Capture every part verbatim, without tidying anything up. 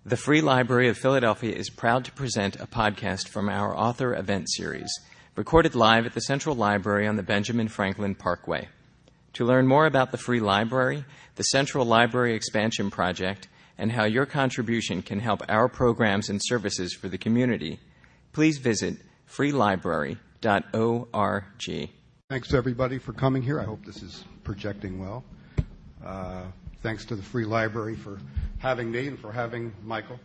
The Free Library of Philadelphia is proud to present a podcast from our author event series, recorded live at the Central Library on the Benjamin Franklin Parkway. To learn more about the Free Library, the Central Library Expansion Project, and how your contribution can help our programs and services for the community, please visit free library dot org. Thanks, everybody, for coming here. I hope this is projecting well. Uh, thanks to the Free Library for having me and for having Michael.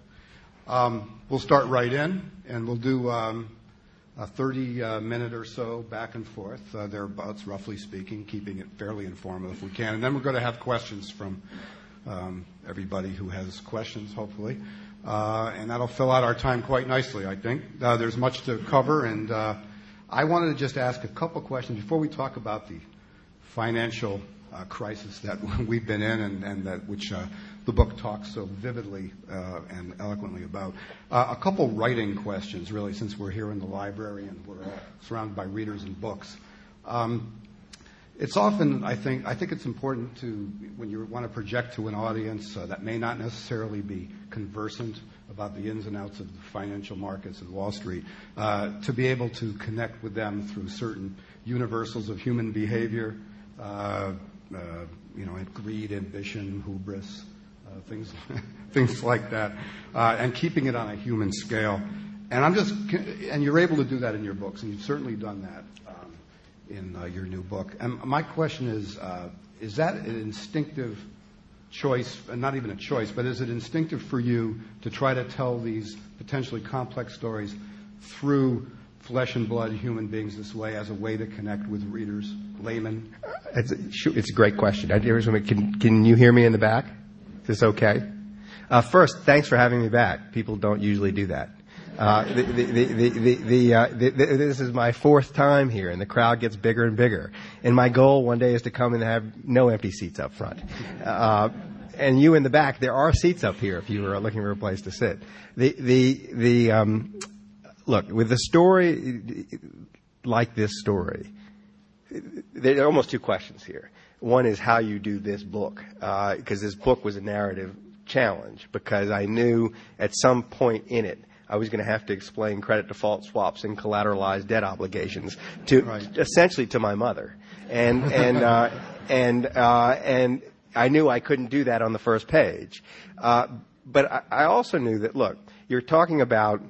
Um, we'll start right in, and we'll do um, a thirty-minute uh, or so back and forth, uh, thereabouts, roughly speaking, keeping it fairly informative if we can. And then we're going to have questions from um, everybody who has questions, hopefully. Uh, and that'll fill out our time quite nicely, I think. Uh, there's much to cover, and uh, I wanted to just ask a couple questions before we talk about the financial uh, crisis that we've been in and, and that which uh, the book talks so vividly uh, and eloquently about. Uh, a couple writing questions, really, since we're here in the library and we're all surrounded by readers and books. Um, it's often, I think, I think it's important to, when you want to project to an audience uh, that may not necessarily be conversant about the ins and outs of the financial markets and Wall Street, uh, to be able to connect with them through certain universals of human behavior, uh, uh, you know, greed, ambition, hubris, uh, things, things like that, uh, and keeping it on a human scale. And I'm just, and you're able to do that in your books, and you've certainly done that um, in uh, your new book. And my question is, uh, is that an instinctive choice, and not even a choice, but is it instinctive for you to try to tell these potentially complex stories through flesh and blood human beings this way as a way to connect with readers, laymen? It's a, it's a great question. I, can, can you hear me in the back? Is this okay? Uh, first, thanks for having me back. People don't usually do that. Uh, the, the, the, the, the, the, uh, the, the, this is my fourth time here, and the crowd gets bigger and bigger. And my goal one day is to come and have no empty seats up front. Uh, and you in the back, there are seats up here if you were looking for a place to sit. The, the, the, um, look, with a story like this story, there are almost two questions here. One is how you do this book, uh, because this book was a narrative challenge, because I knew at some point in it I was going to have to explain credit default swaps and collateralized debt obligations to right. essentially to my mother, and and uh, and uh, and I knew I couldn't do that on the first page, uh, but I, I also knew that, look, you're talking about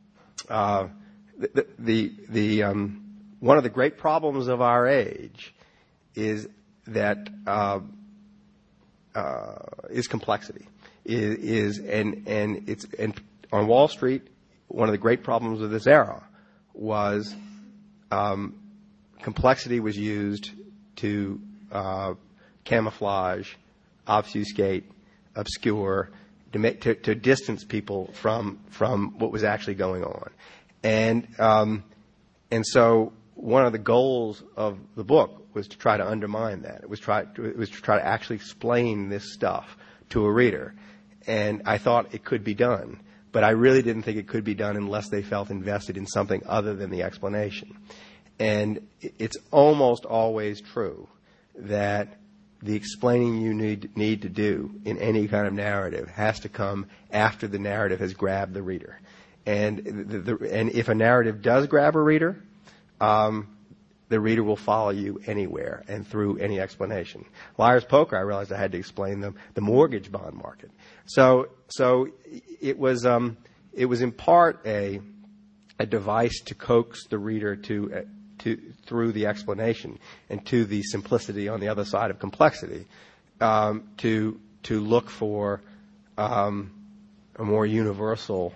uh, the the, the um, one of the great problems of our age is that uh, uh, is complexity is, is and and it's and on Wall Street, one of the great problems of this era was um, complexity was used to uh, camouflage, obfuscate, obscure, to, make, to, to distance people from from what was actually going on, and um, and so one of the goals of the book was to try to undermine that. It was try to, it was to try to actually explain this stuff to a reader, and I thought it could be done. But I really didn't think it could be done unless they felt invested in something other than the explanation. And it's almost always true that the explaining you need, need to do in any kind of narrative has to come after the narrative has grabbed the reader. And, the, the, and if a narrative does grab a reader, um, the reader will follow you anywhere and through any explanation. Liar's Poker, I realized I had to explain the, the mortgage bond market. So, so it was, um, it was in part a, a device to coax the reader to, uh, to, through the explanation and to the simplicity on the other side of complexity, um, to, to look for, um, a more universal,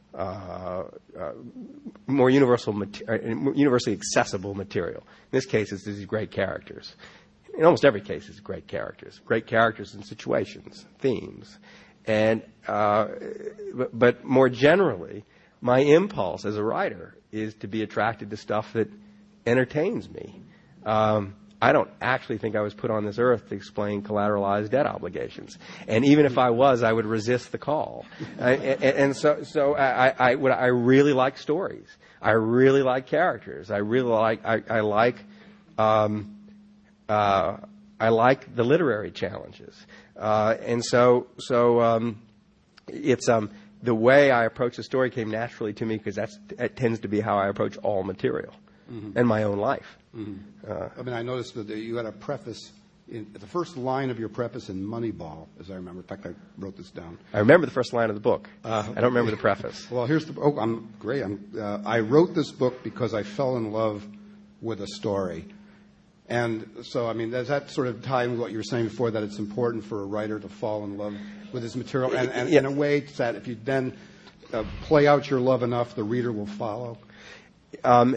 uh, uh more universal, uh, universally accessible material. In this case, it's these great characters. In almost every case, it's great characters. Great characters and situations, themes. And, uh, but, but more generally, my impulse as a writer is to be attracted to stuff that entertains me. Um, I don't actually think I was put on this earth to explain collateralized debt obligations. And even if I was, I would resist the call. I, and, and so, so I, I, I, I really like stories. I really like characters. I really like, I, I like, um, uh, I like the literary challenges. Uh, and so, so, um, it's, um, the way I approach the story came naturally to me because that's it tends to be how I approach all material mm-hmm. and my own life. Mm-hmm. Uh, I mean, I noticed that you had a preface. In, the first line of your preface in Moneyball, as I remember. In fact, I wrote this down. I remember the first line of the book. Uh, I don't remember the preface. Well, here's the. Oh, I'm great. I'm. Uh, I wrote this book because I fell in love with a story, and so I mean, does that sort of tie in what you were saying before? That it's important for a writer to fall in love with his material, and, and yeah. in a way that if you then uh, play out your love enough, the reader will follow. Um,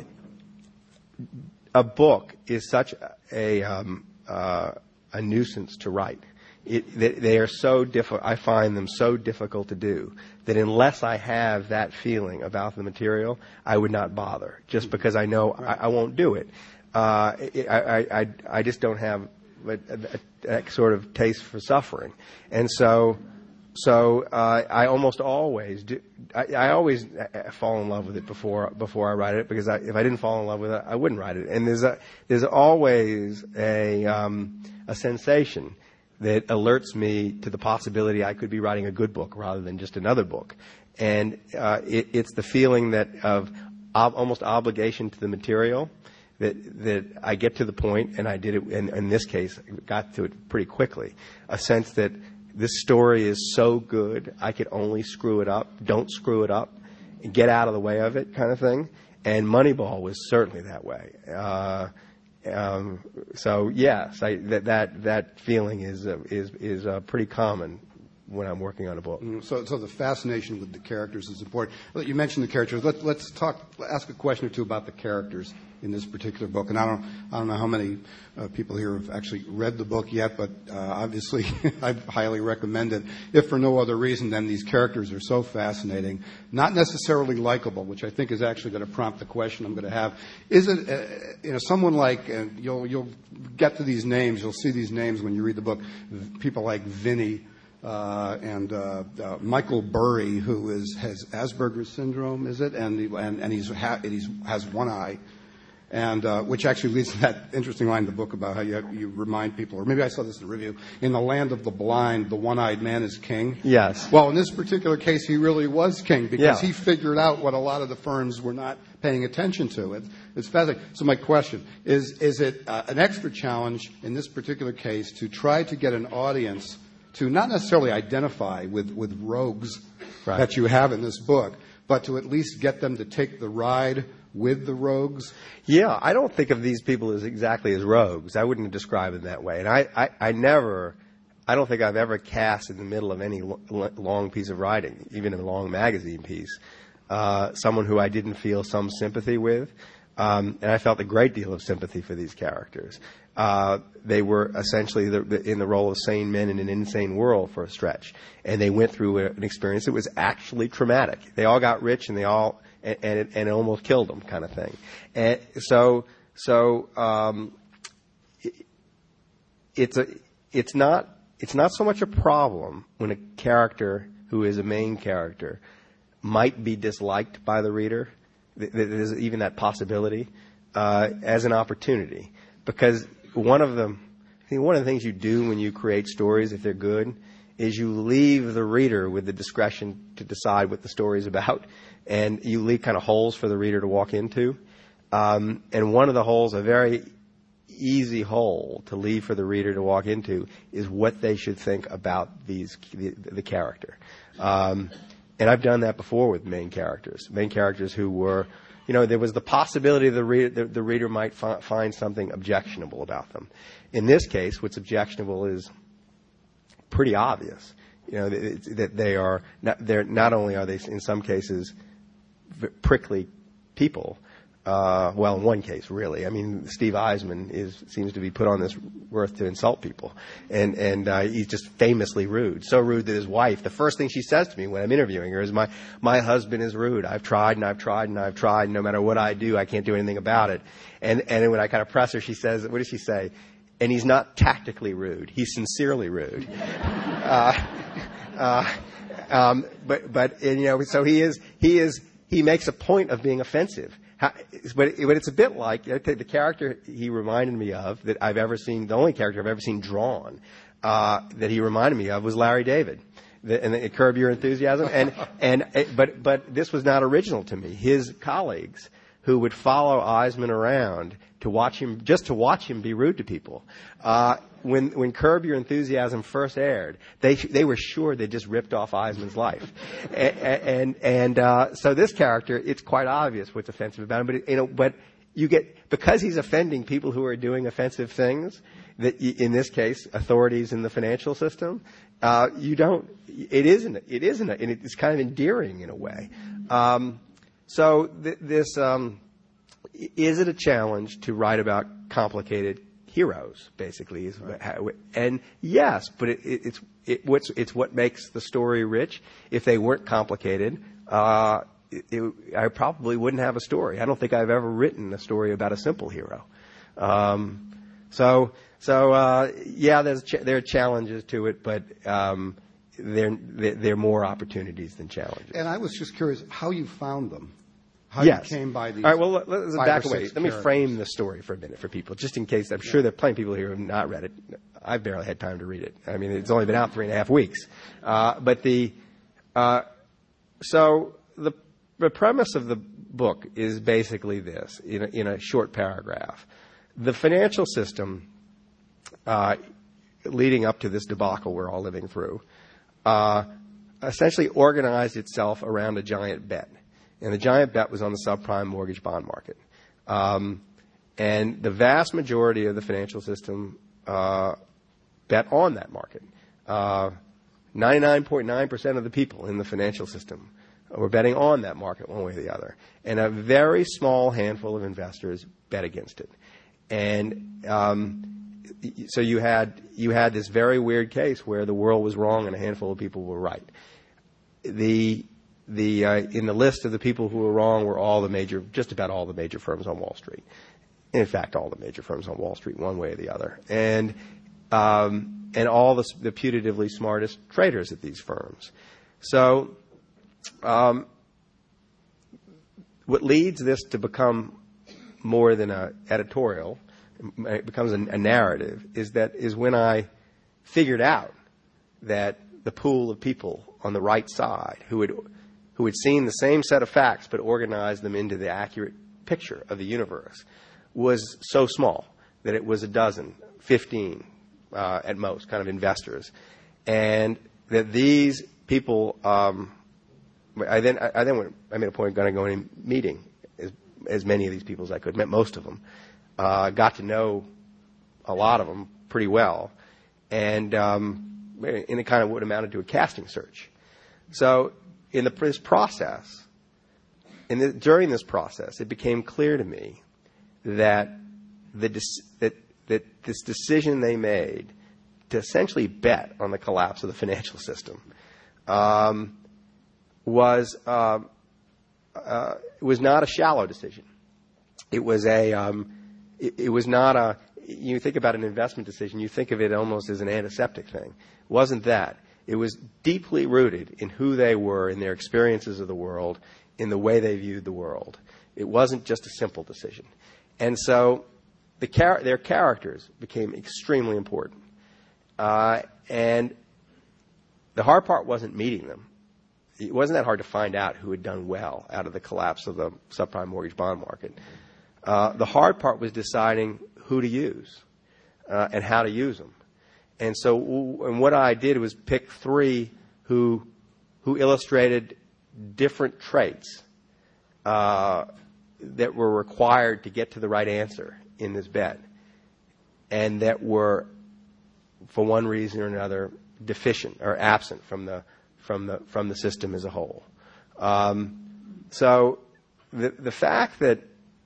a book is such a. Um, Uh, a nuisance to write. It, they, they are so difficult. I find them so difficult to do that unless I have that feeling about the material, I would not bother. Just because I know right. I, I won't do it. Uh, it I, I, I just don't have a, a, a sort of taste for suffering, and so. So uh, I almost always do. I, I always fall in love with it before before I write it because I, if I didn't fall in love with it, I wouldn't write it. And there's a, there's always a um, a sensation that alerts me to the possibility I could be writing a good book rather than just another book. And uh, it, it's the feeling that of ob- almost obligation to the material that that I get to the point, and I did it. In, in this case, got to it pretty quickly. A sense that. This story is so good, I could only screw it up. Don't screw it up. Get out of the way of it, kind of thing. And Moneyball was certainly that way. Uh, um, so yes, I, that that that feeling is uh, is is uh, pretty common when I'm working on a book. Mm, so, so the fascination with the characters is important. You mentioned the characters. Let, let's talk. Ask a question or two about the characters in this particular book. And I don't, I don't know how many uh, people here have actually read the book yet, but uh, obviously I highly recommend it. If for no other reason than these characters are so fascinating, not necessarily likable, which I think is actually going to prompt the question I'm going to have. Is it, uh, you know, someone like uh, you'll you'll get to these names, you'll see these names when you read the book. People like Vinny. Uh, and uh, uh, Michael Burry, who is has Asperger's syndrome, is it? And he, and, and he's ha- he's has one eye, and uh, which actually leads to that interesting line in the book about how you you remind people, or maybe I saw this in a review. In the land of the blind, the one-eyed man is king. Yes. Well, in this particular case, he really was king because yeah. he figured out what a lot of the firms were not paying attention to. It, it's fascinating. So my question is: Is it uh, an extra challenge in this particular case to try to get an audience to not necessarily identify with, with rogues right. that you have in this book, but to at least get them to take the ride with the rogues? Yeah, I don't think of these people as exactly as rogues. I wouldn't describe them that way. And I, I, I never, I don't think I've ever cast in the middle of any lo- long piece of writing, even a long magazine piece, uh, someone who I didn't feel some sympathy with. Um, and I felt a great deal of sympathy for these characters. Uh, they were essentially the, the, in the role of sane men in an insane world for a stretch. And they went through a, an experience that was actually traumatic. They all got rich and they all, and, and, it, and it almost killed them kind of thing. And so, so, um, it, it's a, it's not, it's not so much a problem when a character who is a main character might be disliked by the reader. There's even that possibility, uh, as an opportunity. Because one of them, I think one of the things you do when you create stories, if they're good, is you leave the reader with the discretion to decide what the story is about. And you leave kind of holes for the reader to walk into. Um, and one of the holes, a very easy hole to leave for the reader to walk into, is what they should think about these the, the character. Um, And I've done that before with main characters, main characters who were, you know, there was the possibility the reader, the, the reader might fi- find something objectionable about them. In this case, what's objectionable is pretty obvious. You know, that they are not, they're not only are they in some cases prickly people. Uh, well, in one case, really. I mean, Steve Eisman is seems to be put on this earth to insult people, and and uh, he's just famously rude. So rude that his wife, the first thing she says to me when I'm interviewing her is, "My my husband is rude. I've tried and I've tried and I've tried. And no matter what I do, I can't do anything about it." And and when I kind of press her, she says, "What does she say?" And he's not tactically rude. He's sincerely rude. uh, uh, um, but but and, you know, so he is he is he makes a point of being offensive. How, but, it, but it's a bit like the character he reminded me of that I've ever seen, the only character I've ever seen drawn uh, that he reminded me of was Larry David. the, and the, Curb Your Enthusiasm. And, and, but, but this was not original to me. His colleagues who would follow Eisman around to watch him, just to watch him be rude to people. Uh, when, when Curb Your Enthusiasm first aired, they, they were sure they just ripped off Eisman's life. and, and, and, uh, so this character, it's quite obvious what's offensive about him, but, you know, but you get, because he's offending people who are doing offensive things, that in this case, authorities in the financial system, uh, you don't, it isn't, it isn't, and it's kind of endearing in a way. Um, so th- this, um, is it a challenge to write about complicated heroes, basically? Is right. how, and yes, but it, it, it's, it, what's, it's what makes the story rich. If they weren't complicated, uh, it, it, I probably wouldn't have a story. I don't think I've ever written a story about a simple hero. Um, so, so, uh, yeah, there's, ch- there are challenges to it, but, um, there, there, there are more opportunities than challenges. And I was just curious how you found them. How yes. you came by these. All right, well, let, let's back away. Let me characters. frame the story for a minute for people, just in case. I'm sure there are plenty of people here who have not read it. I've barely had time to read it. I mean, it's only been out three and a half weeks. Uh, but the, uh, so the, the premise of the book is basically this, in a, in a short paragraph. The financial system, uh, leading up to this debacle we're all living through, uh, essentially organized itself around a giant bet. And the giant bet was on the subprime mortgage bond market. Um, and the vast majority of the financial system uh, bet on that market. Uh, ninety-nine point nine percent of the people in the financial system were betting on that market one way or the other. And a very small handful of investors bet against it. And um, so you had you had this very weird case where the world was wrong and a handful of people were right. The The uh, in the list of the people who were wrong were all the major, just about all the major firms on Wall Street. In fact, all the major firms on Wall Street, one way or the other, and um, and all the, the putatively smartest traders at these firms. So, um, what leads this to become more than an editorial, it becomes a, a narrative, is that is when I figured out that the pool of people on the right side who had who had seen the same set of facts but organized them into the accurate picture of the universe, was so small that it was a dozen, fifteen uh, at most, kind of investors. And that these people, um, I then I, I then went, I made a point of going to go in and meeting as, as many of these people as I could, met most of them, uh, got to know a lot of them pretty well, and um, in a kind of what amounted to a casting search. So in the, this process, in the, during this process, it became clear to me that the that that this decision they made to essentially bet on the collapse of the financial system um, was uh, uh, was not a shallow decision. It was a um, it, it was not a. You think about an investment decision, you think of it almost as an antiseptic thing. It wasn't that. It was deeply rooted in who they were, in their experiences of the world, in the way they viewed the world. It wasn't just a simple decision. And so the char- their characters became extremely important. Uh, and the hard part wasn't meeting them. It wasn't that hard to find out who had done well out of the collapse of the subprime mortgage bond market. Uh, the hard part was deciding who to use uh, and how to use them. And so, and what I did was pick three who who illustrated different traits uh, that were required to get to the right answer in this bet, and that were, for one reason or another, deficient or absent from the from the from the system as a whole. Um, so, the the fact that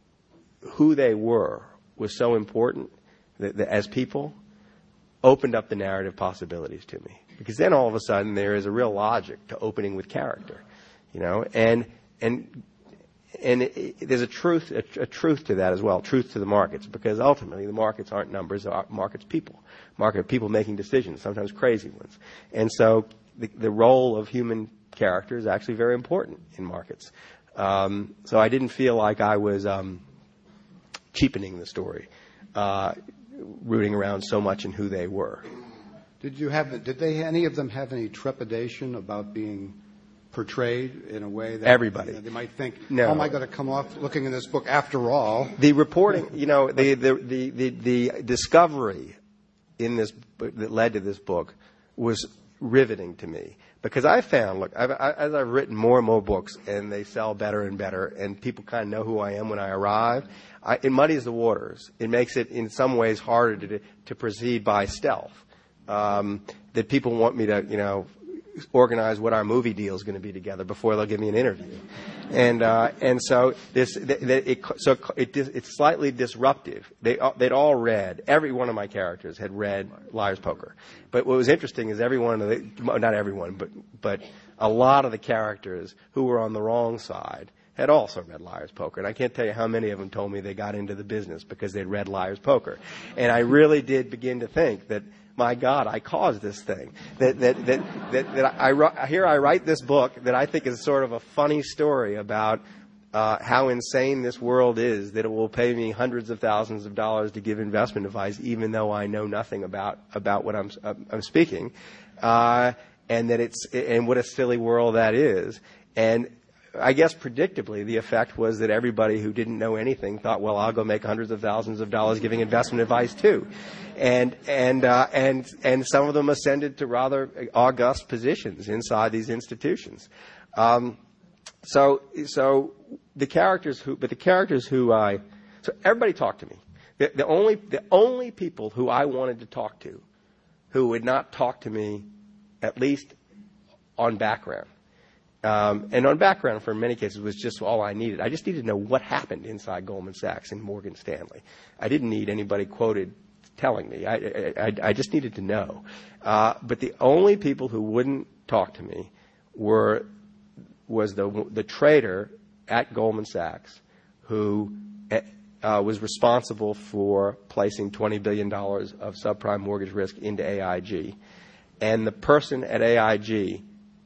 who they were was so important that, that as people opened up the narrative possibilities to me, because then all of a sudden there is a real logic to opening with character, you know, and and and it, it, there's a truth a, a truth to that as well, truth to the markets, because ultimately the markets aren't numbers, the markets people, market people making decisions, sometimes crazy ones, and so the, the role of human character is actually very important in markets. Um, so I didn't feel like I was um, cheapening the story, uh, rooting around so much in who they were. Did you have? Did they? Any of them have any trepidation about being portrayed in a way that everybody you know, they might think, no. "How am I going to come off looking in this book?" After all, the reporting, you know, the the the the, the discovery in this that led to this book was riveting to me, because I found, look, I've, I, as I've written more and more books and they sell better and better, and people kind of know who I am when I arrive, I, it muddies the waters. It makes it in some ways harder to to proceed by stealth. Um, that people want me to, you know, organize what our movie deal is going to be together before they'll give me an interview, and uh, and so this th- th- it, so it, it's slightly disruptive. They they'd all read, every one of my characters had read Liar's Poker, but what was interesting is every one of the, not everyone, but but a lot of the characters who were on the wrong side had also read Liar's Poker, and I can't tell you how many of them told me they got into the business because they'd read Liar's Poker, and I really did begin to think that, my God, I caused this thing. That that that that, that I, I here I write this book that I think is sort of a funny story about uh, how insane this world is, that it will pay me hundreds of thousands of dollars to give investment advice, even though I know nothing about about what I'm uh, I'm speaking, uh, and that it's and what a silly world that is. And I guess predictably, the effect was that everybody who didn't know anything thought, well, I'll go make hundreds of thousands of dollars giving investment advice too, and and uh, and and some of them ascended to rather august positions inside these institutions. Um, so so the characters who, but the characters who I, so everybody talked to me. The, the only the only people who I wanted to talk to, who would not talk to me, at least on background. Um, and on background, for many cases, was just all I needed. I just needed to know what happened inside Goldman Sachs and Morgan Stanley. I didn't need anybody quoted telling me. I, I, I just needed to know. Uh, but the only people who wouldn't talk to me were was the the trader at Goldman Sachs who uh, was responsible for placing twenty billion dollars of subprime mortgage risk into A I G, and the person at A I G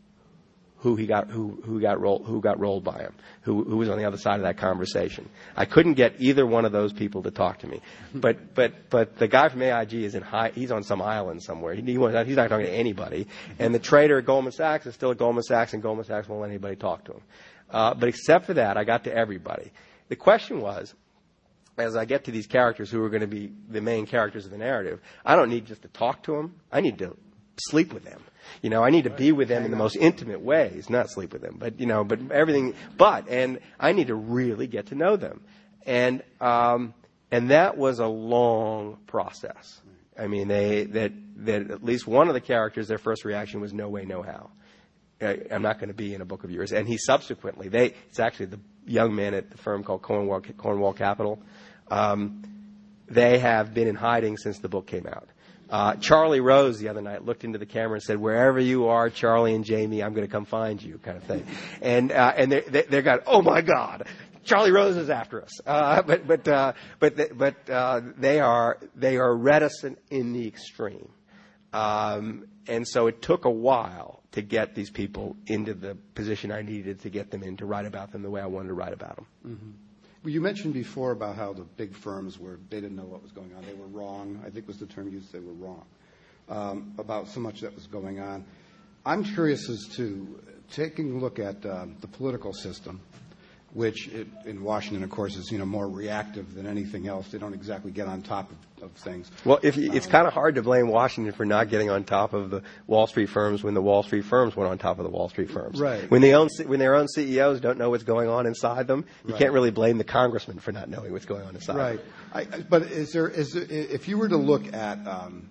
who he got, who, who got rolled, who got rolled by him, who, who was on the other side of that conversation. I couldn't get either one of those people to talk to me. But, but, but the guy from A I G is in high, he's on some island somewhere. He, he wants, he's not talking to anybody. And the trader at Goldman Sachs is still at Goldman Sachs, and Goldman Sachs won't let anybody talk to him. Uh, but except for that, I got to everybody. The question was, as I get to these characters who are going to be the main characters of the narrative, I don't need just to talk to them. I need to sleep with them. You know, I need to be with them in the most intimate ways, not sleep with them, but, you know, but everything, but, and I need to really get to know them. And, um, and that was a long process. I mean, they, that, that at least one of the characters, their first reaction was no way, no how. I, I'm not going to be in a book of yours. And he subsequently, they, it's actually the young man at the firm called Cornwall, Cornwall Capital. Um, they have been in hiding since the book came out. Uh, Charlie Rose the other night looked into the camera and said, "Wherever you are, Charlie and Jamie, I'm going to come find you," kind of thing. And uh, and they they they got, "Oh my God, Charlie Rose is after us." Uh, but but uh, but but uh, they are they are reticent in the extreme, um, and so it took a while to get these people into the position I needed to get them in to write about them the way I wanted to write about them. Mm-hmm. Well, you mentioned before about how the big firms were, they didn't know what was going on. They were wrong. I think was the term used, they were wrong um, about so much that was going on. I'm curious as to taking a look at um, the political system, which it, in Washington, of course, is, you know, more reactive than anything else. They don't exactly get on top of, of things. Well, if you, it's kind of hard to blame Washington for not getting on top of the Wall Street firms when the Wall Street firms went on top of the Wall Street firms. Right. When they own, when their own C E Os don't know what's going on inside them, you right. can't really blame the congressman for not knowing what's going on inside right. them. Right. But is there, is there, if you were to look at um,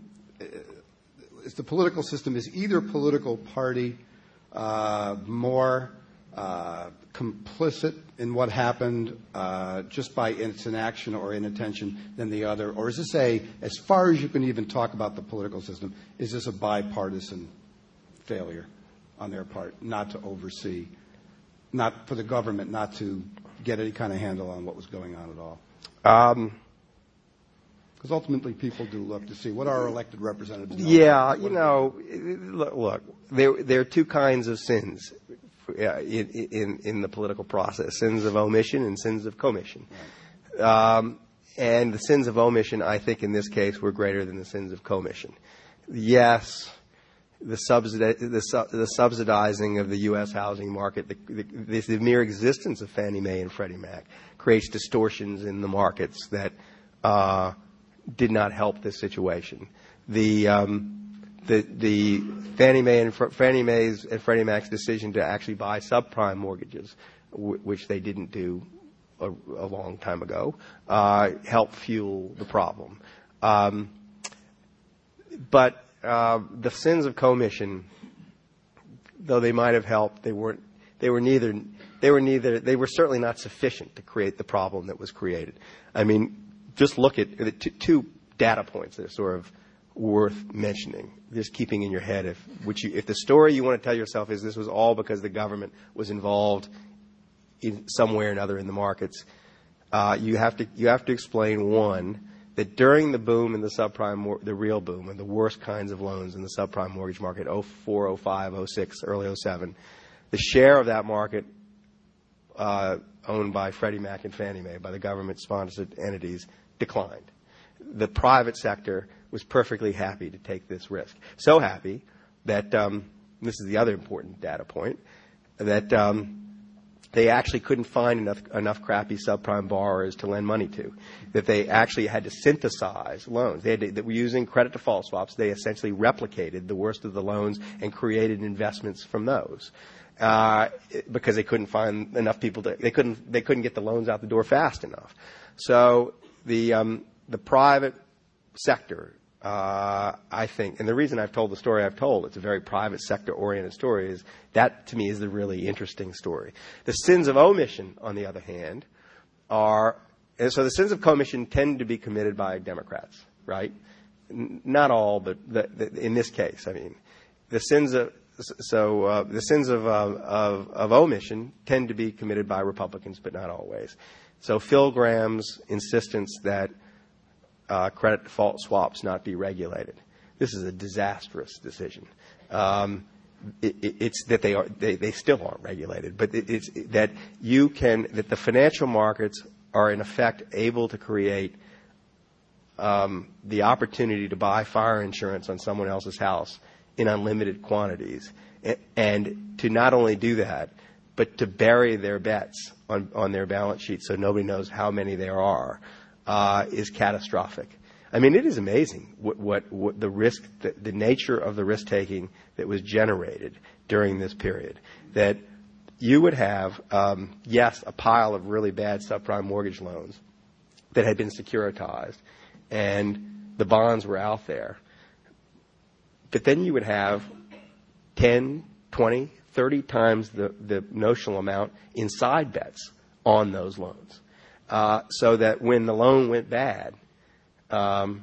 is the political system, is either political party uh, more uh, complicit in what happened uh, just by its inaction or inattention than the other? Or is this a, as far as you can even talk about the political system, is this a bipartisan failure on their part not to oversee, not for the government not to get any kind of handle on what was going on at all? Um, Because ultimately people do look to see what our elected representatives know. Yeah, you know, look, look there, there are two kinds of sins in, in, in the political process, sins of omission and sins of commission. Right. Um, and the sins of omission, I think, in this case, were greater than the sins of commission. yes, the, subsidi- the, su- the subsidizing of the U S housing market, the, the, the mere existence of Fannie Mae and Freddie Mac creates distortions in the markets that uh, did not help this situation. The um, the the Fannie Mae and Fr- Fannie Mae's and Freddie Mac's decision to actually buy subprime mortgages, w- which they didn't do a, a long time ago, uh, helped fuel the problem. Um, but Uh, the sins of commission, though they might have helped, they weren't. They were neither. They were neither. They were certainly not sufficient to create the problem that was created. I mean, just look at the t- two data points that are sort of worth mentioning. Just keeping in your head, if which you, if the story you want to tell yourself is this was all because the government was involved in somewhere or another in the markets, uh, you have to you have to explain one. That during the boom in the subprime, mor- the real boom, and the worst kinds of loans in the subprime mortgage market, oh four, oh five, oh six, early oh seven, the share of that market uh, owned by Freddie Mac and Fannie Mae, by the government-sponsored entities, declined. The private sector was perfectly happy to take this risk. So happy that, um, this is the other important data point, that um, they actually couldn't find enough enough crappy subprime borrowers to lend money to, that they actually had to synthesize loans. They had to, that were using credit default swaps. They essentially replicated the worst of the loans and created investments from those, uh, because they couldn't find enough people to. They couldn't they couldn't get the loans out the door fast enough. So the um, the private sector, Uh, I think, and the reason I've told the story I've told, it's a very private sector-oriented story, is that, to me, is the really interesting story. The sins of omission, on the other hand, are, and so the sins of commission tend to be committed by Democrats, right? N- not all, but the, the, in this case, I mean, the sins of, so uh, the sins of, uh, of, of omission tend to be committed by Republicans, but not always. So Phil Gramm's insistence that Uh, credit default swaps not be regulated. This is a disastrous decision. Um, it, it, it's that they are they, they still aren't regulated, but it, it's that you can that the financial markets are in effect able to create um, the opportunity to buy fire insurance on someone else's house in unlimited quantities, and, and to not only do that, but to bury their bets on on their balance sheet so nobody knows how many there are. Uh, is catastrophic. I mean, it is amazing what, what, what the risk, the, the nature of the risk taking that was generated during this period. That you would have, um, yes, a pile of really bad subprime mortgage loans that had been securitized, and the bonds were out there. But then you would have ten, twenty, thirty times the, the notional amount in side bets on those loans. Uh, so that when the loan went bad, um,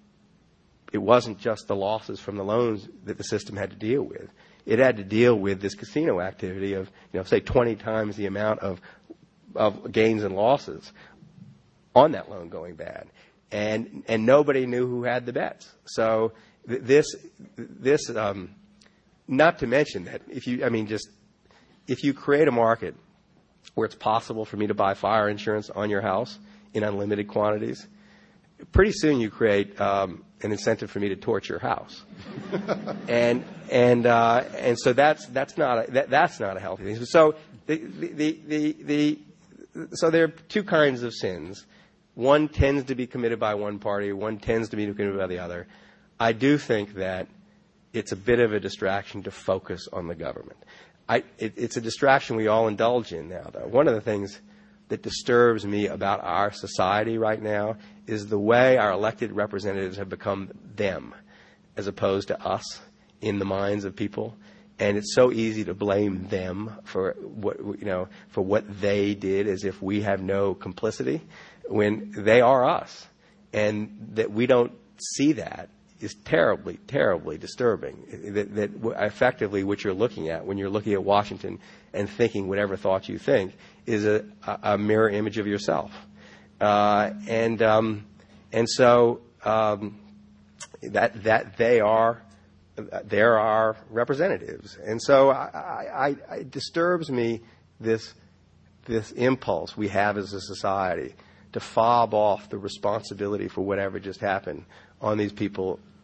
it wasn't just the losses from the loans that the system had to deal with. It had to deal with this casino activity of, you know, say twenty times the amount of of gains and losses on that loan going bad, and and nobody knew who had the bets. So th- this this um, not to mention that if you, I mean, just if you create a market where it's possible for me to buy fire insurance on your house in unlimited quantities, pretty soon you create um, an incentive for me to torch your house, and and uh, and so that's that's not a, that, that's not a healthy thing. So the the, the the so there are two kinds of sins. One tends to be committed by one party. One tends to be committed by the other. I do think that it's a bit of a distraction to focus on the government. I, it, it's a distraction we all indulge in now, though. One of the things that disturbs me about our society right now is the way our elected representatives have become them as opposed to us in the minds of people. And it's so easy to blame them for what, you know, for what they did as if we have no complicity when they are us. And that we don't see that is terribly, terribly disturbing. That, that effectively what you're looking at when you're looking at Washington and thinking whatever thoughts you think is a, a mirror image of yourself. Uh, and um, and so um, that that they are they're our representatives. And so I, I, I, it disturbs me this this impulse we have as a society to fob off the responsibility for whatever just happened on these people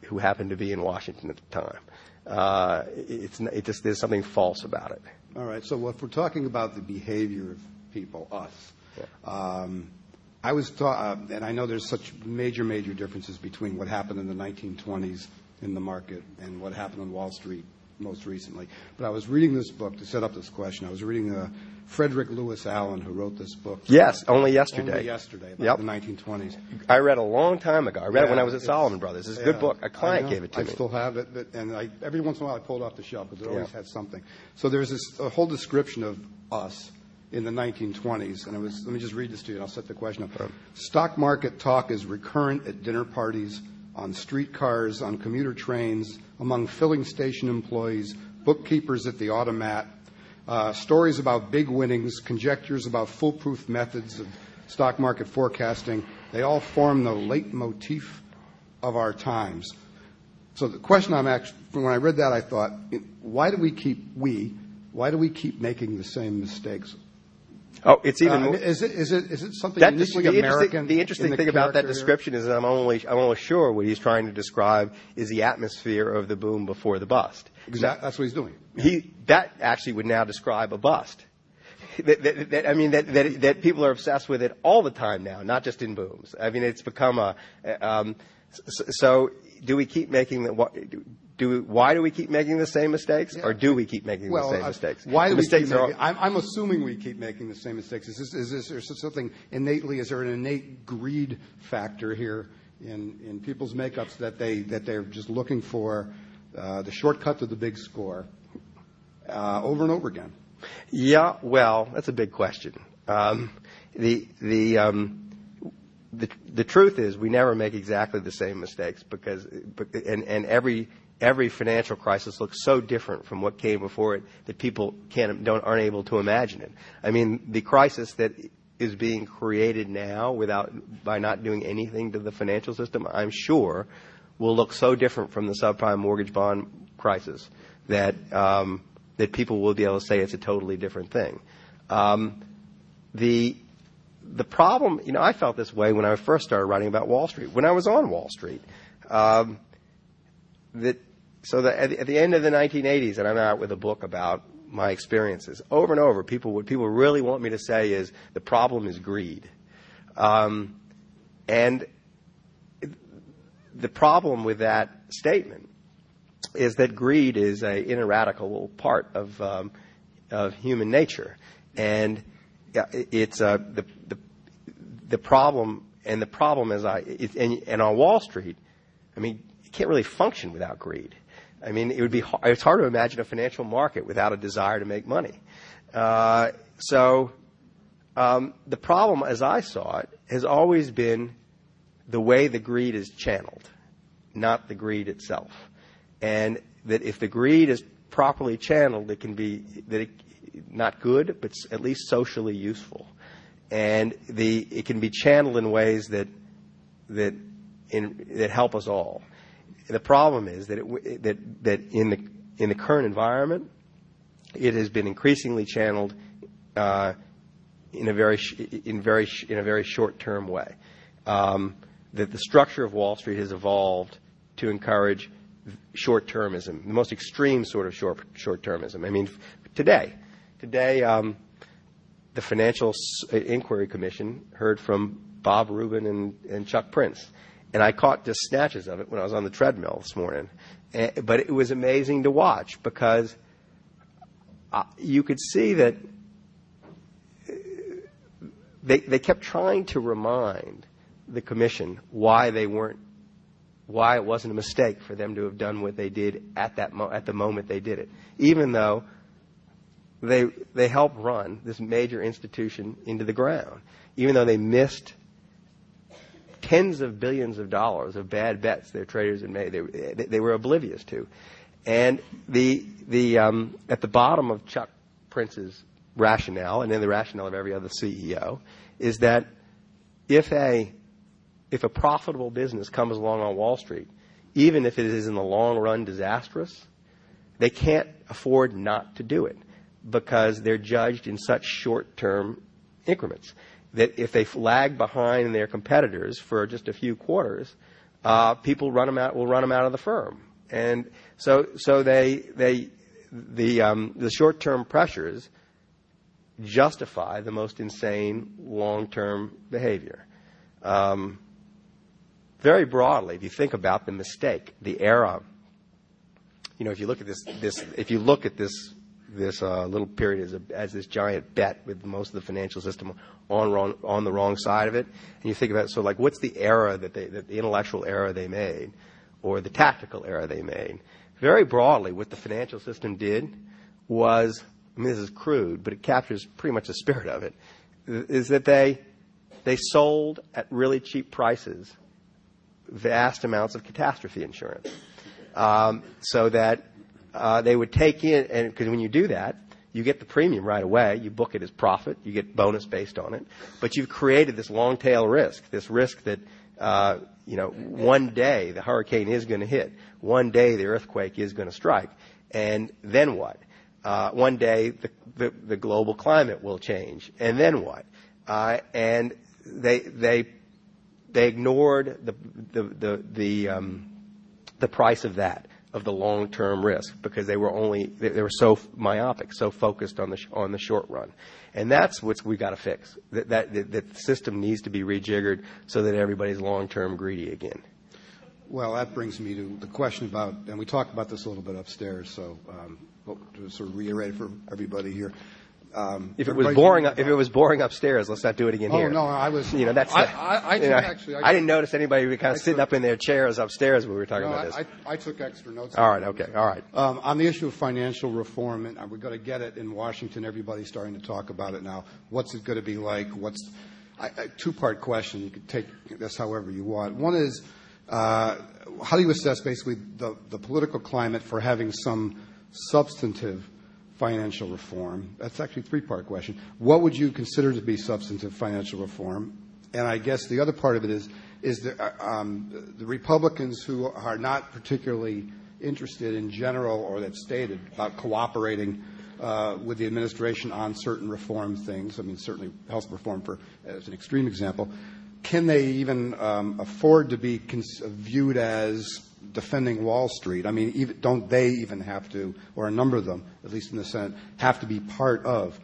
who happened to be in Washington at the time. Uh, it's it just there's something false about it. All right. So if we're talking about the behavior of people, us, yeah. um, I was taught, uh, and I know there's such major, major differences between what happened in the nineteen twenties in the market and what happened on Wall Street most recently. But I was reading this book to set up this question. I was reading uh, Frederick Lewis Allen, who wrote this book. Yes, only yesterday. Only yesterday, about yep. the nineteen twenties. I read a long time ago. I read yeah, it when I was at Solomon Brothers. It's a yeah, good book. A client gave it to I me. I still have it, but, and I, every once in a while I pull it off the shelf because it always yeah. had something. So there's this a whole description of us in the nineteen twenties, and it was. Let me just read this to you, and I'll set the question up. Right. Stock market talk is recurrent at dinner parties, on streetcars, on commuter trains, among filling station employees, bookkeepers at the automat, uh, stories about big winnings, conjectures about foolproof methods of stock market forecasting. They all form the leitmotif of our times. So the question I'm actually, when I read that, I thought, why do we keep, we, why do we keep making the same mistakes? Oh, it's even uh, more. Is it, is it, is it something That, uniquely the American? Interesting, the interesting in the thing about that character description here? is that I'm only, I'm almost sure what he's trying to describe is the atmosphere of the boom before the bust. Exactly. That's what he's doing. Yeah. He, that actually would now describe a bust. that, that, that, I mean, that, that, that people are obsessed with it all the time now, not just in booms. I mean, it's become a, um, so, so do we keep making the, what, do we, why do we keep making the same mistakes, yeah. or do we keep making well, the same uh, mistakes? Why the do mistakes we keep are making, I'm, I'm assuming we keep making the same mistakes. Is this, is this, is there something innately, is there an innate greed factor here in, in people's makeups that they, that they're just looking for uh, the shortcut to the big score uh, over and over again? Yeah, well, that's a big question. Um, the, the, um, the, the truth is we never make exactly the same mistakes because, and, and every, every financial crisis looks so different from what came before it that people can't, don't, aren't able to imagine it. I mean, the crisis that is being created now without, by not doing anything to the financial system, I'm sure will look so different from the subprime mortgage bond crisis that, um, that people will be able to say it's a totally different thing. Um, the, the problem, you know, I felt this way when I first started writing about Wall Street, when I was on Wall Street. Um, that, so that at the, at the end of the nineteen eighties, and I'm out with a book about my experiences, over and over, people, what people really want me to say is the problem is greed. Um, and the problem with that statement is that greed is a ineradicable part of um, of human nature, and it's uh, the the the problem. And the problem is, I it, and, and on Wall Street, I mean, you can't really function without greed. I mean, it would be it's hard to imagine a financial market without a desire to make money. Uh, so um, the problem, as I saw it, has always been the way the greed is channeled, not the greed itself. And that if the greed is properly channeled, it can be that it, not good, but at least socially useful. And the it can be channeled in ways that that in, that help us all. The problem is that it, that that in the in the current environment, it has been increasingly channeled uh, in a very in very in a very short-term way. Um, that the structure of Wall Street has evolved to encourage short-termism, the most extreme sort of short short-termism. I mean, today, today, um, the Financial Inquiry Commission heard from Bob Rubin and, and Chuck Prince, and I caught just snatches of it when I was on the treadmill this morning. And, but it was amazing to watch because uh, you could see that they they kept trying to remind the commission why they weren't. Why it wasn't a mistake for them to have done what they did at that mo- at the moment they did it, even though they they helped run this major institution into the ground, even though they missed tens of billions of dollars of bad bets their traders had made. They they, they were oblivious to, and the the um, at the bottom of Chuck Prince's rationale, and then the rationale of every other C E O, is that if a If a profitable business comes along on Wall Street, even if it is in the long run disastrous, they can't afford not to do it because they're judged in such short-term increments that if they lag behind their competitors for just a few quarters, uh, people run them out will run them out of the firm, and so so they they the um, the short-term pressures justify the most insane long-term behavior. Um, very broadly, if you think about the mistake, the era, you know, if you look at this, this if you look at this this uh, little period as, a, as this giant bet with most of the financial system on wrong, on the wrong side of it, and you think about it, so like what's the error that they, that the intellectual error they made, or the tactical error they made? Very broadly, what the financial system did was, I mean, this is crude, but it captures pretty much the spirit of it, is that they they sold at really cheap prices vast amounts of catastrophe insurance, um, so that uh, they would take in, and because when you do that, you get the premium right away, you book it as profit, you get bonus based on it, but you've created this long tail risk, this risk that uh, you know one day the hurricane is going to hit, one day the earthquake is going to strike, and then what? Uh, one day the, the, the global climate will change, and then what? Uh, and they they they ignored the the the the, um, the price of that, of the long-term risk, because they were only they, they were so myopic, so focused on the sh- on the short run, and that's what we got to fix. That, that that that the system needs to be rejiggered so that everybody's long-term greedy again. Well, that brings me to the question about, and we talked about this a little bit upstairs, so um, to sort of reiterate for everybody here. Um, if it was boring, if it was boring upstairs, let's not do it again oh, here. Oh no, I was. You know, that's. I, the, I, I took you know, actually. I, I didn't notice anybody kind of I sitting took, up in their chairs upstairs when we were talking no, about this. I, I took extra notes. All right. Okay. All right. Um, on the issue of financial reform, and we're going to get it in Washington. Everybody's starting to talk about it now. What's it going to be like? What's I, a two-part question? You could take this however you want. One is, uh, how do you assess basically the, the political climate for having some substantive financial reform? That's actually a three-part question. What would you consider to be substantive financial reform? And I guess the other part of it is, is the, um, the Republicans who are not particularly interested in general, or they've stated about cooperating uh, with the administration on certain reform things. I mean, certainly health reform for as an extreme example. Can they even um, afford to be cons- viewed as defending Wall Street? I mean, even, don't they even have to, or a number of them, at least in the Senate, have to be part of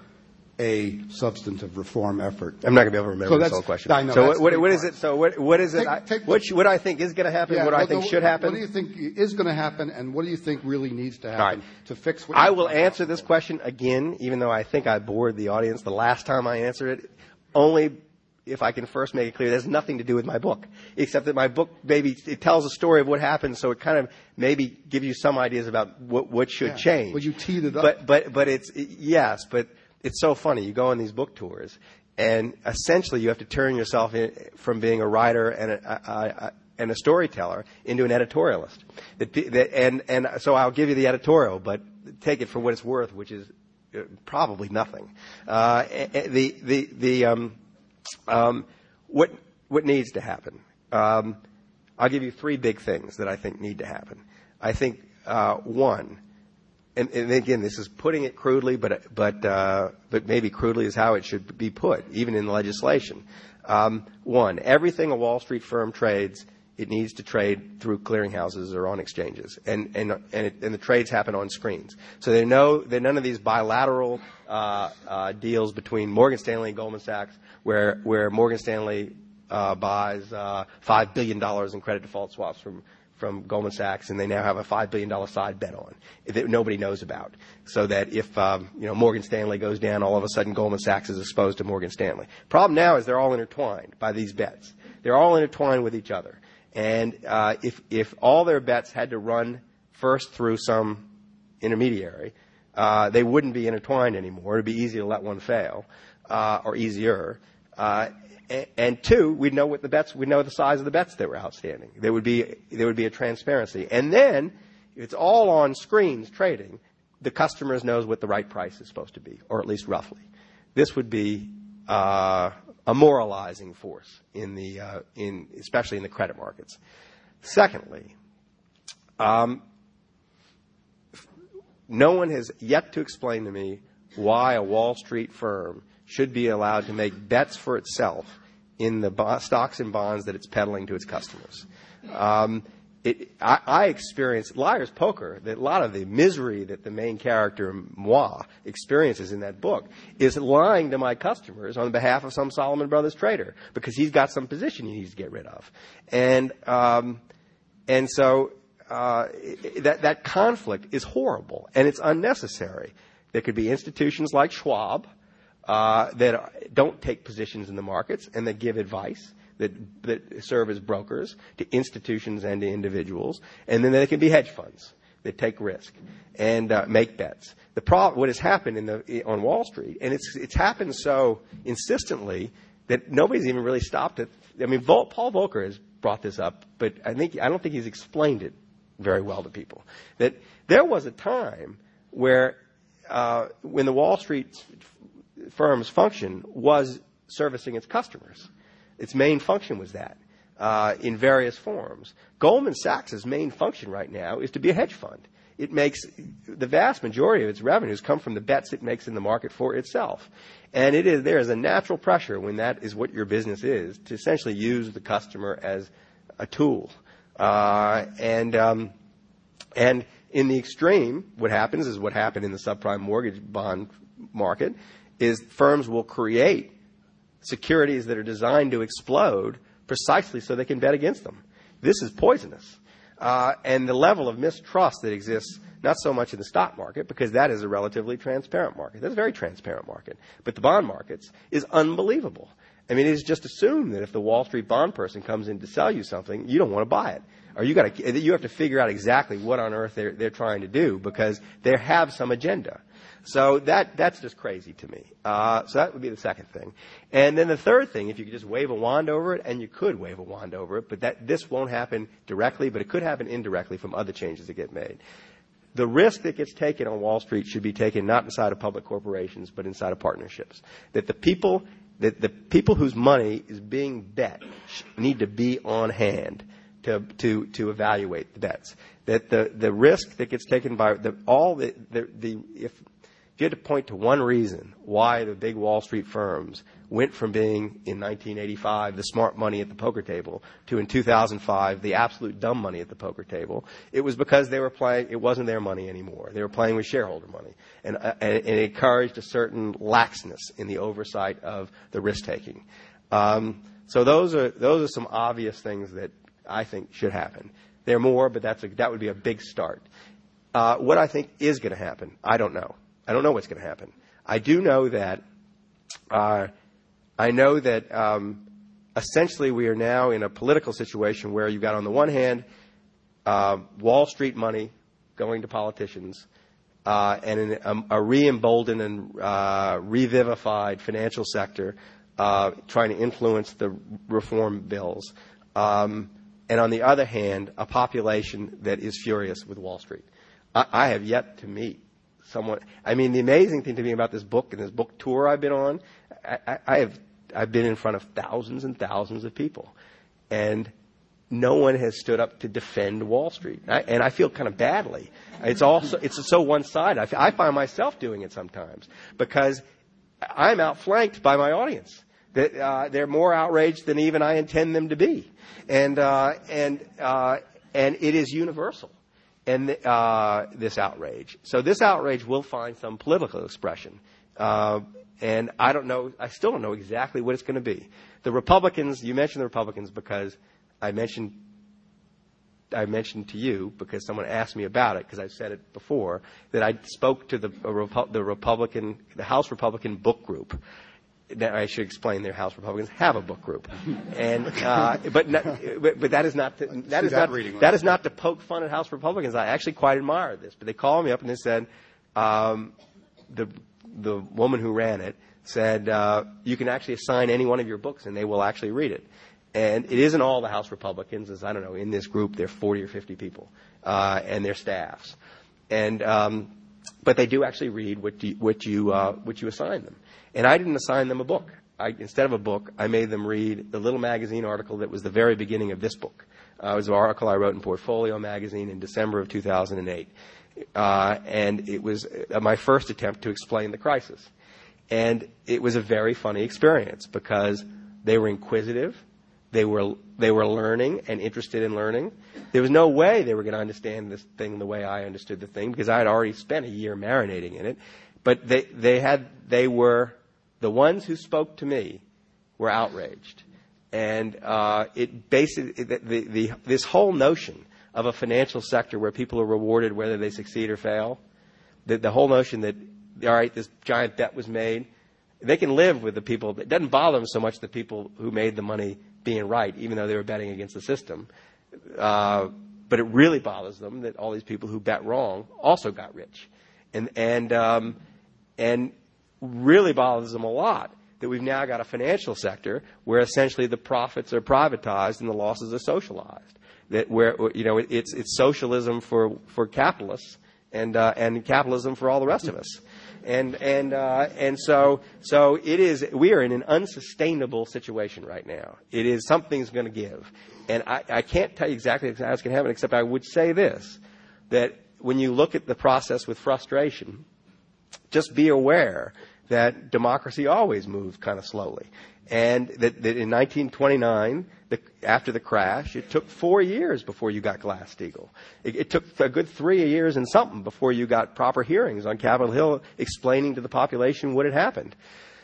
a substantive reform effort? I'm not going to be able to remember so this whole question. I know, so what, what is it? So what, what is it? Take, I, take what, the, what I think is going to happen? Yeah, what do I well, think the, should happen? What do you think is going to happen, and what do you think really needs to happen right. to fix what I will answer this question again, even though I think I bored the audience the last time I answered it, only if I can first make it clear, it has nothing to do with my book, except that my book maybe it tells a story of what happened, so it kind of maybe gives you some ideas about what, what should yeah. change. Well, you teed it up. But but but it's yes, but it's so funny. You go on these book tours, and essentially you have to turn yourself in, from being a writer and a, a, a and a storyteller into an editorialist. That, that, and and so I'll give you the editorial, but take it for what it's worth, which is probably nothing. Uh, the the the um. Um, what what needs to happen? Um, I'll give you three big things that I think need to happen. I think uh, one, and, and again, this is putting it crudely, but but uh, but maybe crudely is how it should be put, even in legislation. Um, one, everything a Wall Street firm trades, it needs to trade through clearinghouses or on exchanges, and and and, it, and the trades happen on screens. So there are no there are none of these bilateral uh, uh, deals between Morgan Stanley and Goldman Sachs, where where Morgan Stanley uh, buys uh, five billion dollars in credit default swaps from from Goldman Sachs, and they now have a five billion dollars side bet on that nobody knows about. So that if um, you know Morgan Stanley goes down, all of a sudden Goldman Sachs is exposed to Morgan Stanley. Problem now is they're all intertwined by these bets. They're all intertwined with each other. And uh, if if all their bets had to run first through some intermediary, uh, they wouldn't be intertwined anymore. It'd be easy to let one fail, uh, or easier. Uh, and, and two, we'd know what the bets. We'd know the size of the bets that were outstanding. There would be there would be a transparency. And then, if it's all on screens trading, the customers knows what the right price is supposed to be, or at least roughly. This would be Uh, a moralizing force in the, uh, in especially in the credit markets. Secondly, um, no one has yet to explain to me why a Wall Street firm should be allowed to make bets for itself in the bo- stocks and bonds that it's peddling to its customers. Um, it, I, I experienced liar's poker. That a lot of the misery that the main character Moi experiences in that book is lying to my customers on behalf of some Solomon Brothers trader because he's got some position he needs to get rid of, and um, and so uh, that that conflict is horrible and it's unnecessary. There could be institutions like Schwab uh, that don't take positions in the markets and that give advice. That, that serve as brokers to institutions and to individuals, and then there can be hedge funds that take risk and uh, make bets. The problem, what has happened in the on Wall Street, and it's it's happened so insistently that nobody's even really stopped it. I mean, Vol, Paul Volcker has brought this up, but I think I don't think he's explained it very well to people. That there was a time where uh, when the Wall Street firm's function was servicing its customers. Its main function was that uh, in various forms. Goldman Sachs' main function right now is to be a hedge fund. It makes the vast majority of its revenues come from the bets it makes in the market for itself. And it is there is a natural pressure when that is what your business is to essentially use the customer as a tool. Uh, and um, and in the extreme, what happens is what happened in the subprime mortgage bond market is firms will create securities that are designed to explode precisely so they can bet against them. This is poisonous. Uh, and the level of mistrust that exists, not so much in the stock market, because that is a relatively transparent market. That's a very transparent market. But the bond markets is unbelievable. I mean, it is just assumed that if the Wall Street bond person comes in to sell you something, you don't want to buy it. Or you got to, you have to figure out exactly what on earth they're, they're trying to do because they have some agenda. So that that's just crazy to me. Uh, so that would be the second thing. And then the third thing, if you could just wave a wand over it, and you could wave a wand over it, but that this won't happen directly, but it could happen indirectly from other changes that get made. The risk that gets taken on Wall Street should be taken not inside of public corporations, but inside of partnerships. That the people that the people whose money is being bet need to be on hand to to to evaluate the bets. That the the risk that gets taken by the all the the, the if If you had to point to one reason why the big Wall Street firms went from being, in nineteen eighty-five, the smart money at the poker table to, in two thousand five, the absolute dumb money at the poker table, it was because they were playing, it wasn't their money anymore. They were playing with shareholder money. And, uh, and it encouraged a certain laxness in the oversight of the risk-taking. Um, so those are, those are some obvious things that I think should happen. There are more, but that's a, that would be a big start. Uh, what I think is going to happen, I don't know. I don't know what's going to happen. I do know that uh, I know that um, essentially we are now in a political situation where you've got on the one hand uh, Wall Street money going to politicians uh, and an, a, a re-emboldened and uh, revivified financial sector uh, trying to influence the reform bills. Um, and on the other hand, a population that is furious with Wall Street. I, I have yet to meet someone. I mean, the amazing thing to me about this book and this book tour I've been on, I, I have I've been in front of thousands and thousands of people, and no one has stood up to defend Wall Street. I, and I feel kind of badly. It's also it's so one-sided. I, I find myself doing it sometimes because I'm outflanked by my audience. That uh, they're more outraged than even I intend them to be, and uh, and uh, and it is universal. And uh, this outrage. So this outrage will find some political expression. Uh, and I don't know, I still don't know exactly what it's going to be. The Republicans, you mentioned the Republicans because I mentioned, I mentioned to you because someone asked me about it because I've said it before, that I spoke to the, uh, the Republican, the House Republican book group. Now, I should explain their House Republicans have a book group, and uh, but, not, but but that is not to, that is not that is not to poke fun at House Republicans. I actually quite admire this. But they called me up and they said, um, the the woman who ran it said uh, you can actually assign any one of your books and they will actually read it. And it isn't all the House Republicans. As I don't know, in this group there are forty or fifty people uh, and their staffs, and um, but they do actually read what you what you uh, what you assign them. And I didn't assign them a book. I, instead of a book, I made them read the little magazine article that was the very beginning of this book. Uh, it was an article I wrote in Portfolio magazine in December of two thousand eight. Uh, and it was uh, my first attempt to explain the crisis. And it was a very funny experience because they were inquisitive. They were they were learning and interested in learning. There was no way they were going to understand this thing the way I understood the thing, because I had already spent a year marinating in it. But they they had they were the ones who spoke to me were outraged, and uh, it basically the, the, the this whole notion of a financial sector where people are rewarded whether they succeed or fail, the, the whole notion that all right, this giant bet was made, they can live with the people. It doesn't bother them so much the people who made the money being right, even though they were betting against the system. Uh, but it really bothers them that all these people who bet wrong also got rich, and and um, and really bothers them a lot that we've now got a financial sector where essentially the profits are privatized and the losses are socialized. That where you know it's it's socialism for for capitalists and uh, and capitalism for all the rest of us. And and uh, and so so it is. We are in an unsustainable situation right now. It is something's going to give, and I, I can't tell you exactly how it's going to happen. Except I would say this: that when you look at the process with frustration, just be aware that democracy always moves kind of slowly, and that, that in nineteen twenty-nine, the, after the crash, it took four years before you got Glass-Steagall. It, it took a good three years and something before you got proper hearings on Capitol Hill explaining to the population what had happened.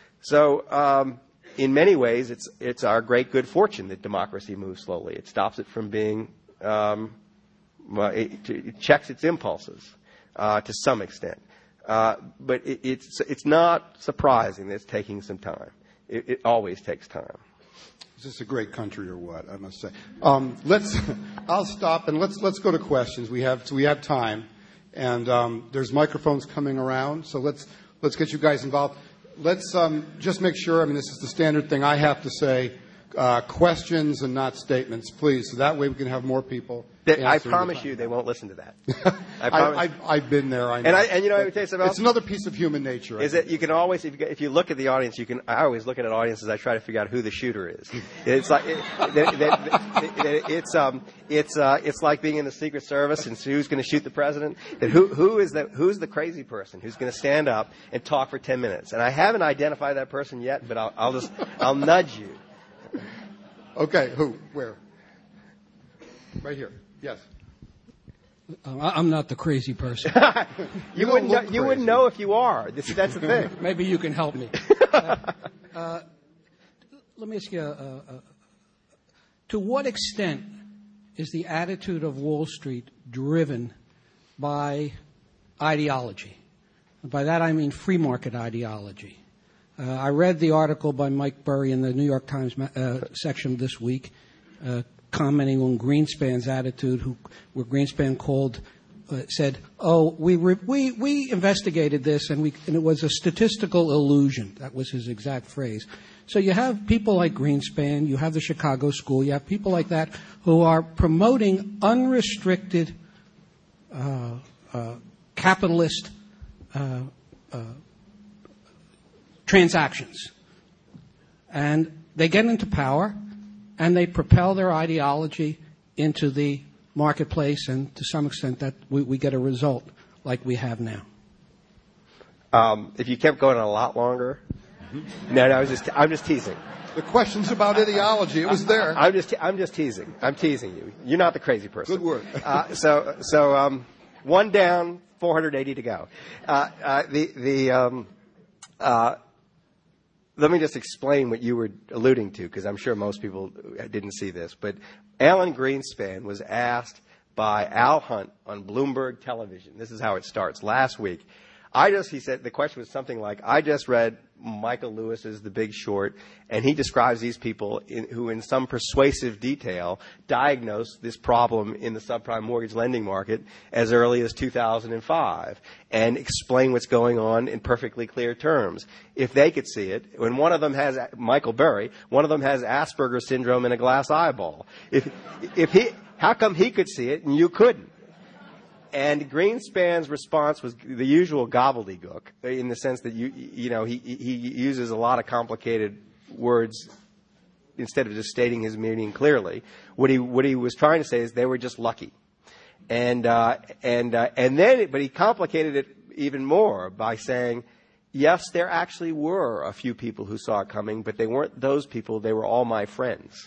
So, um, in many ways, it's it's our great good fortune that democracy moves slowly. It stops it from being, um, well, it, it checks its impulses uh, to some extent. Uh, but it, it's it's not surprising that it's taking some time. It, it always takes time. Is this a great country or what? I must say. Um, let's. I'll stop and let's let's go to questions. We have we have time, and um, there's microphones coming around. So let's let's get you guys involved. Let's um, just make sure. I mean, this is the standard thing I have to say. Uh, questions and not statements, please. So that way we can have more people. They, I promise you, they won't listen to that. I I, I've, I've been there. I know. And, I, and you know, I would tell you something else. It's another piece of human nature. Is that you can always, if you, if you look at the audience, you can. I always look at an audience as I try to figure out who the shooter is. It's like it, that, that, that, it's um it's uh it's like being in the Secret Service and who's going to shoot the president. That who who is the who's the crazy person who's going to stand up and talk for ten minutes? And I haven't identified that person yet, but I'll, I'll just I'll nudge you. Okay, who? Where? Right here. Yes. Uh, I'm not the crazy person. you you wouldn't know, crazy. you wouldn't know if you are. This, that's the thing. Maybe you can help me. uh, uh, let me ask you, uh, uh, to what extent is the attitude of Wall Street driven by ideology? By that I mean free market ideology. Uh, I read the article by Mike Burry in the New York Times uh, section this week, uh, commenting on Greenspan's attitude, who, where Greenspan called, uh, said, "Oh, we re- we we investigated this, and we and it was a statistical illusion." That was his exact phrase. So you have people like Greenspan, you have the Chicago School, you have people like that who are promoting unrestricted uh, uh, capitalist Uh, uh, transactions. And they get into power, and they propel their ideology into the marketplace, and to some extent that we, we get a result like we have now. Um, if you kept going a lot longer, no, no, I was just, I'm just teasing. The question's about ideology. It was there. I'm just, I'm just teasing. I'm teasing you. You're not the crazy person. Good work. uh, so, so um, one down, four hundred eighty to go. Uh, uh, the, the, um, uh, let me just explain what you were alluding to, because I'm sure most people didn't see this. But Alan Greenspan was asked by Al Hunt on Bloomberg Television. This is how it starts. Last week, I just, he said, the question was something like, I just read Michael Lewis's The Big Short, and he describes these people in, who in some persuasive detail diagnosed this problem in the subprime mortgage lending market as early as two thousand five and explain what's going on in perfectly clear terms. If they could see it, when one of them has, Michael Burry, one of them has Asperger's syndrome and a glass eyeball. If, if he, how come he could see it and you couldn't? And Greenspan's response was the usual gobbledygook, in the sense that you you know he he uses a lot of complicated words instead of just stating his meaning clearly. What he what he was trying to say is they were just lucky, and uh, and uh, and then but he complicated it even more by saying, yes, there actually were a few people who saw it coming, but they weren't those people. They were all my friends.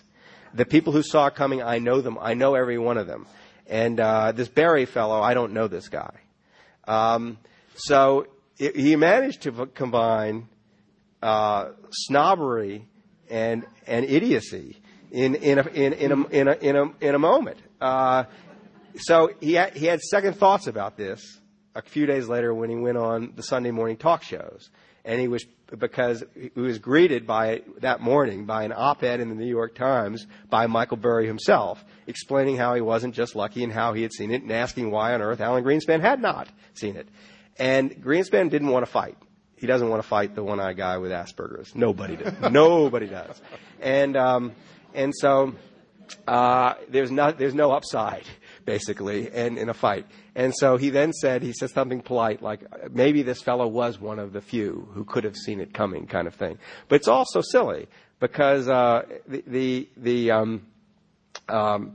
The people who saw it coming, I know them. I know every one of them. And uh, this Barry fellow, I don't know this guy. Um, so it, he managed to combine uh, snobbery and and idiocy in in a in, in a in a in a, in a moment. Uh, so he had, he had second thoughts about this a few days later when he went on the Sunday morning talk shows, and he was because he was greeted by that morning by an op-ed in the New York Times by Michael Burry himself, explaining how he wasn't just lucky and how he had seen it, and asking why on earth Alan Greenspan had not seen it. And Greenspan didn't want to fight. He doesn't want to fight the one-eyed guy with Asperger's. Nobody does. Nobody does. And um, and so uh, there's not there's no upside basically, and in a fight. And so he then said, he said something polite like, maybe this fellow was one of the few who could have seen it coming, kind of thing. But it's also silly because uh, the the the um, um,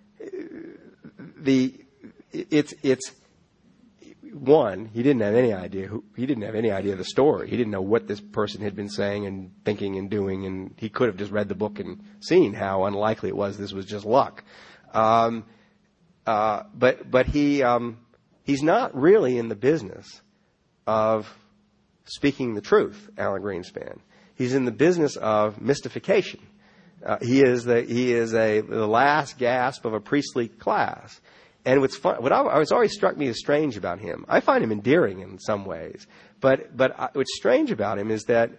the it's it's. One, he didn't have any idea who, he didn't have any idea of the story. He didn't know what this person had been saying and thinking and doing, and he could have just read the book and seen how unlikely it was this was just luck. Um, uh, but but he um, he's not really in the business of speaking the truth, Alan Greenspan. He's in the business of mystification. Uh, he is the he is a the last gasp of a priestly class. And what's fun, what I, what's always struck me as strange about him, I find him endearing in some ways, but but I, what's strange about him is that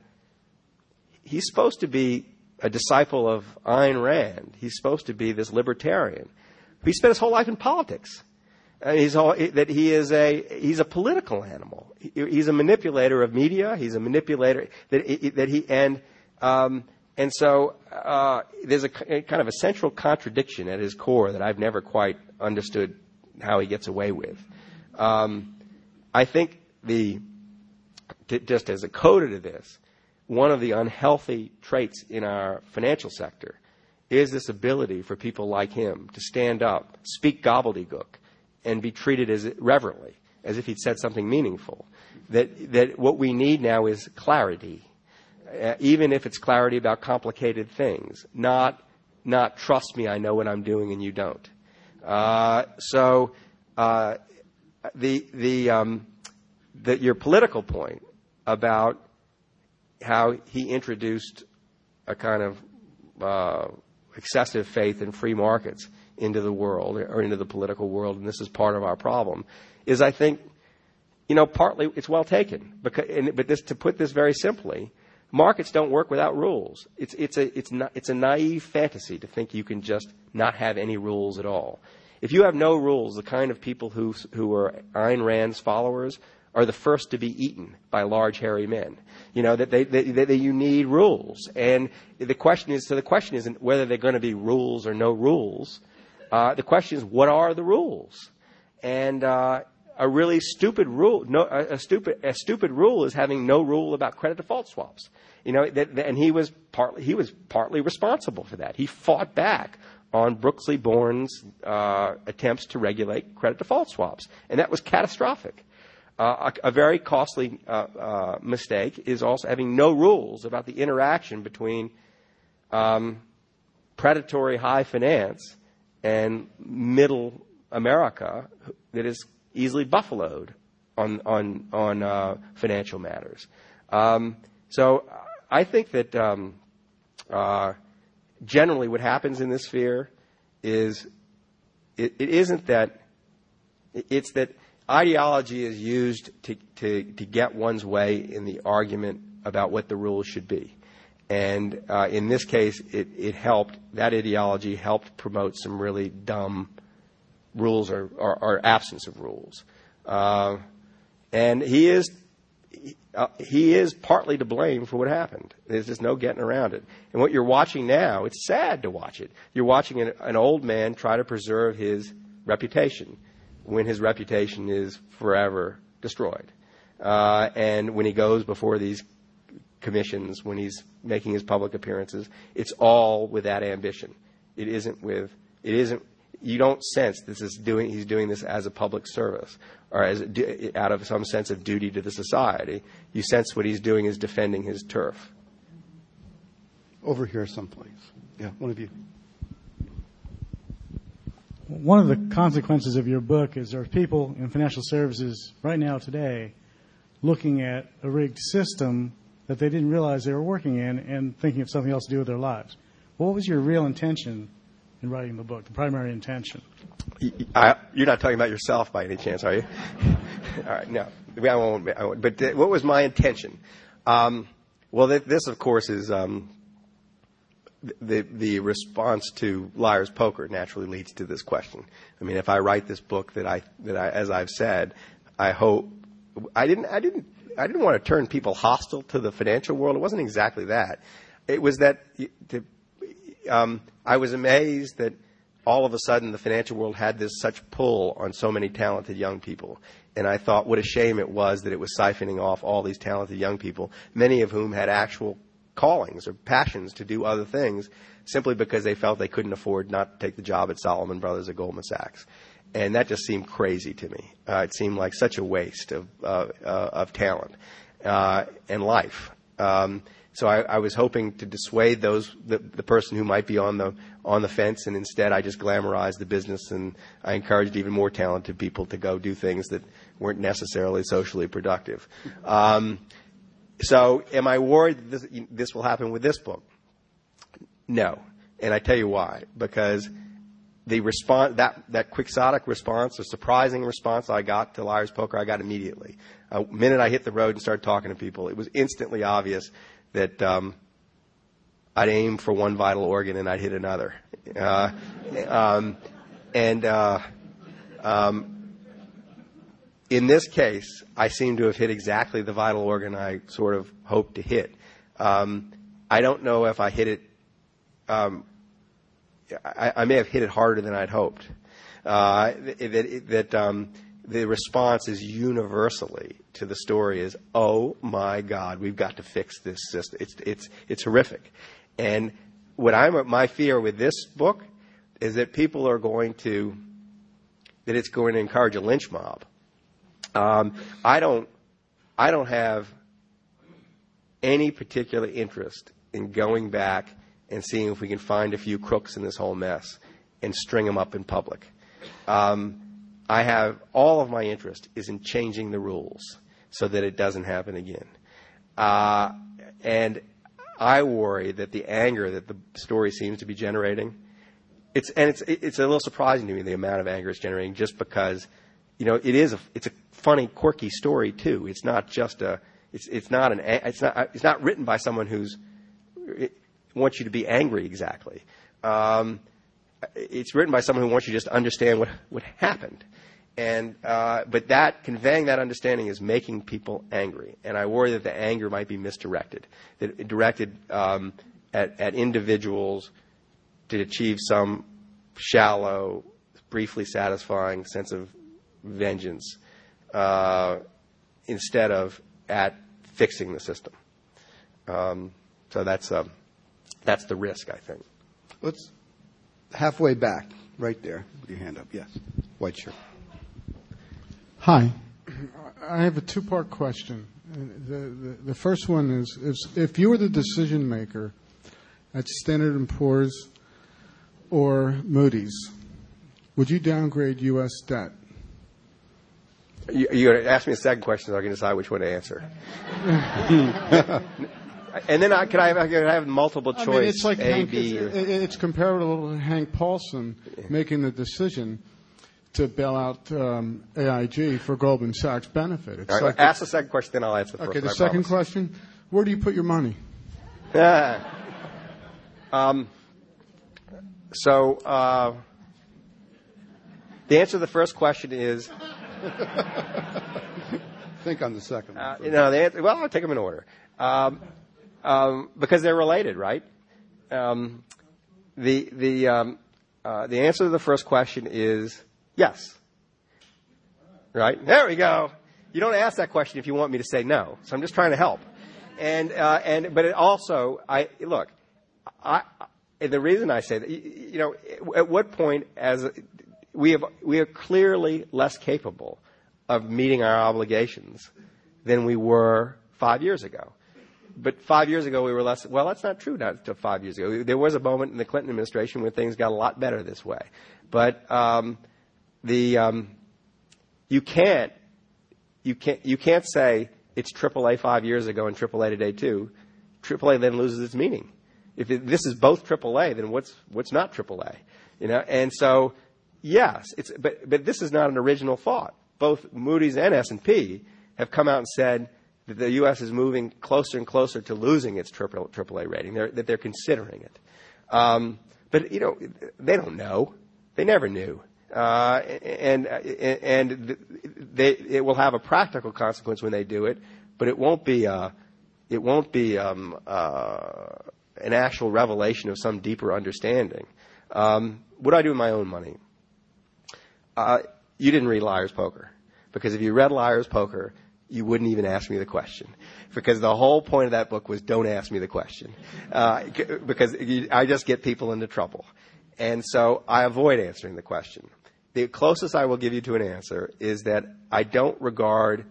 he's supposed to be a disciple of Ayn Rand. He's supposed to be this libertarian. He spent his whole life in politics. Uh, he's all, that he is a he's a political animal. He, he's a manipulator of media. He's a manipulator that that he and um, and so uh, there's a, a kind of a central contradiction at his core that I've never quite understood how he gets away with. Um, I think the t- just as a coda to this, one of the unhealthy traits in our financial sector is this ability for people like him to stand up, speak gobbledygook, and be treated as reverently, as if he'd said something meaningful. That that what we need now is clarity, uh, even if it's clarity about complicated things, not not trust me, I know what I'm doing and you don't. Uh, so uh, the the um, the your political point about how he introduced a kind of uh, excessive faith in free markets into the world or into the political world, and this is part of our problem, is I think, you know, partly it's well taken. Because, and, but this, to put this very simply, markets don't work without rules. It's it's a it's not it's a naive fantasy to think you can just not have any rules at all. If you have no rules, the kind of people who who are Ayn Rand's followers are the first to be eaten by large hairy men. You know that they, they, they, they you need rules, and the question is so the question isn't whether they're going to be rules or no rules. Uh, the question is what are the rules, and uh, a really stupid rule, no, a, a stupid a stupid rule is having no rule about credit default swaps. You know, that, that, and he was partly he was partly responsible for that. He fought back on Brooksley Born's uh, attempts to regulate credit default swaps, and that was catastrophic. Uh, a, a very costly uh, uh, mistake is also having no rules about the interaction between um, predatory high finance and middle America that is easily buffaloed on on on uh, financial matters. Um, so I think that um, uh, generally what happens in this sphere is it, it isn't that it's that ideology is used to, to, to get one's way in the argument about what the rules should be. And uh, in this case, it, it helped, that ideology helped promote some really dumb rules or, or, or absence of rules. Uh, and he is he, uh, he is partly to blame for what happened. There's just no getting around it. And what you're watching now, it's sad to watch it. You're watching an, an old man try to preserve his reputation when his reputation is forever destroyed. Uh, and when he goes before these commissions, when he's making his public appearances, it's all with that ambition. It isn't with, it isn't, you don't sense this is doing, he's doing this as a public service or as a, out of some sense of duty to the society. You sense what he's doing is defending his turf. Over here someplace. Yeah, one of you. one of the consequences of your book is there are people in financial services right now today looking at a rigged system that they didn't realize they were working in and thinking of something else to do with their lives. What was your real intention in writing the book, the primary intention? I, you're not talking about yourself by any chance, are you? All right, no. I won't, I won't. But uh, what was my intention? Um, well, th- this, of course, is um, the the response to Liar's Poker naturally leads to this question. I mean, if I write this book that I that I, as I've said, I hope I didn't I didn't I didn't want to turn people hostile to the financial world. It wasn't exactly that. It was that to, um, I was amazed that all of a sudden the financial world had this such pull on so many talented young people. And I thought what a shame it was that it was siphoning off all these talented young people, many of whom had actual callings or passions to do other things simply because they felt they couldn't afford not to take the job at Salomon Brothers or Goldman Sachs. And that just seemed crazy to me. Uh, it seemed like such a waste of, uh, uh, of talent uh, and life. Um, so I, I was hoping to dissuade those the, the person who might be on the on the fence, and instead I just glamorized the business, and I encouraged even more talented people to go do things that weren't necessarily socially productive. Um, so am I worried that this, this will happen with this book? No. And I tell you why. Because the response, that, that quixotic response, or surprising response I got to Liar's Poker, I got immediately. The uh, minute I hit the road and started talking to people, it was instantly obvious that um, I'd aim for one vital organ and I'd hit another. Uh, um, and uh, um, in this case, I seem to have hit exactly the vital organ I sort of hoped to hit. Um, I don't know if I hit it. Um, I, I may have hit it harder than I'd hoped. Uh, that that um, the response is universally to the story is, oh my God, we've got to fix this system. It's it's it's horrific. And what I'm my fear with this book is that people are going to that it's going to encourage a lynch mob. Um, I don't I don't have any particular interest in going back and seeing if we can find a few crooks in this whole mess and string them up in public. Um, I have all of my interest is in changing the rules so that it doesn't happen again. Uh, and I worry that the anger that the story seems to be generating, it's and it's it's a little surprising to me the amount of anger it's generating, just because, you know, it is a it's a funny, quirky story too. It's not just a it's it's not an it's not it's not written by someone who's it wants you to be angry exactly. Um, it's written by someone who wants you just to understand what what happened. And uh, but that conveying that understanding is making people angry, and I worry that the anger might be misdirected, that it directed um, at, at individuals to achieve some shallow, briefly satisfying sense of vengeance, uh, instead of at fixing the system. Um, so that's uh, that's the risk, I think. Let's halfway back, right there, with your hand up. Yes, white shirt. Hi. I have a two-part question. The, the, the first one is, is, if you were the decision maker at Standard and Poor's or Moody's, would you downgrade U S debt? You, you're going to ask me a second question so I can decide which one to answer. And then I, can I have, I can have multiple choice, I mean, it's like A, Hank, B? It's, or... it's comparable to Hank Paulson making the decision to bail out um, A I G for Goldman Sachs' benefit. It's All right, like ask the second question, then I'll answer the first. Okay, the I second promise. question, where do you put your money? um, so uh, the answer to the first question is... Think on the second one. Uh, you know, the answer, well, I'll take them in order. Um, um, because they're related, right? Um, the, the, um, uh, the answer to the first question is... yes. Right? There we go. You don't ask that question if you want me to say no. So I'm just trying to help. And uh, and but it also, I look, I, I the reason I say that, you, you know, at what point as we have we are clearly less capable of meeting our obligations than we were five years ago. but five years ago we were less. Well, that's not true. Not to five years ago. There was a moment in the Clinton administration when things got a lot better this way. But um, the um, you can't you can't you can't say it's triple A five years ago and triple A today too. triple A then loses its meaning. If it, this is both triple A, then what's what's not triple A? You know, and so yes, it's but but this is not an original thought. Both Moody's and S and P have come out and said that the U S is moving closer and closer to losing its triple triple A rating. They're, that they're considering it, um, but you know they don't know. They never knew, uh, and and they it will have a practical consequence when they do it, but it won't be a, it won't be um, uh, an actual revelation of some deeper understanding. Um, what do I do with my own money? Uh, you didn't read Liar's Poker, because if you read Liar's Poker, you wouldn't even ask me the question, because the whole point of that book was don't ask me the question, uh, because I just get people into trouble. And so I avoid answering the question. The closest I will give you to an answer is that I don't regard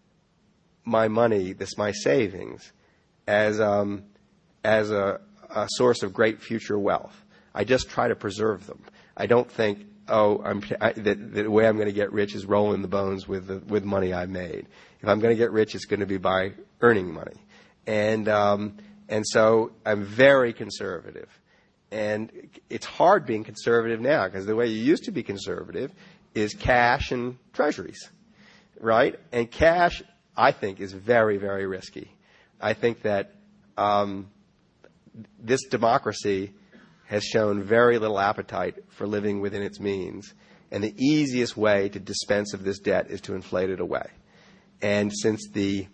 my money, this my savings, as um, as a, a source of great future wealth. I just try to preserve them. I don't think, oh, I'm, I, that, that the way I'm going to get rich is rolling the bones with the, with money I made. If I'm going to get rich, it's going to be by earning money, and um, and so I'm very conservative. And it's hard being conservative now, because the way you used to be conservative is cash and treasuries, right? And cash, I think, is very, very risky. I think that um, this democracy has shown very little appetite for living within its means. And the easiest way to dispense of this debt is to inflate it away. And since the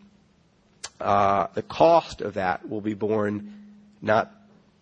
uh, the cost of that will be borne not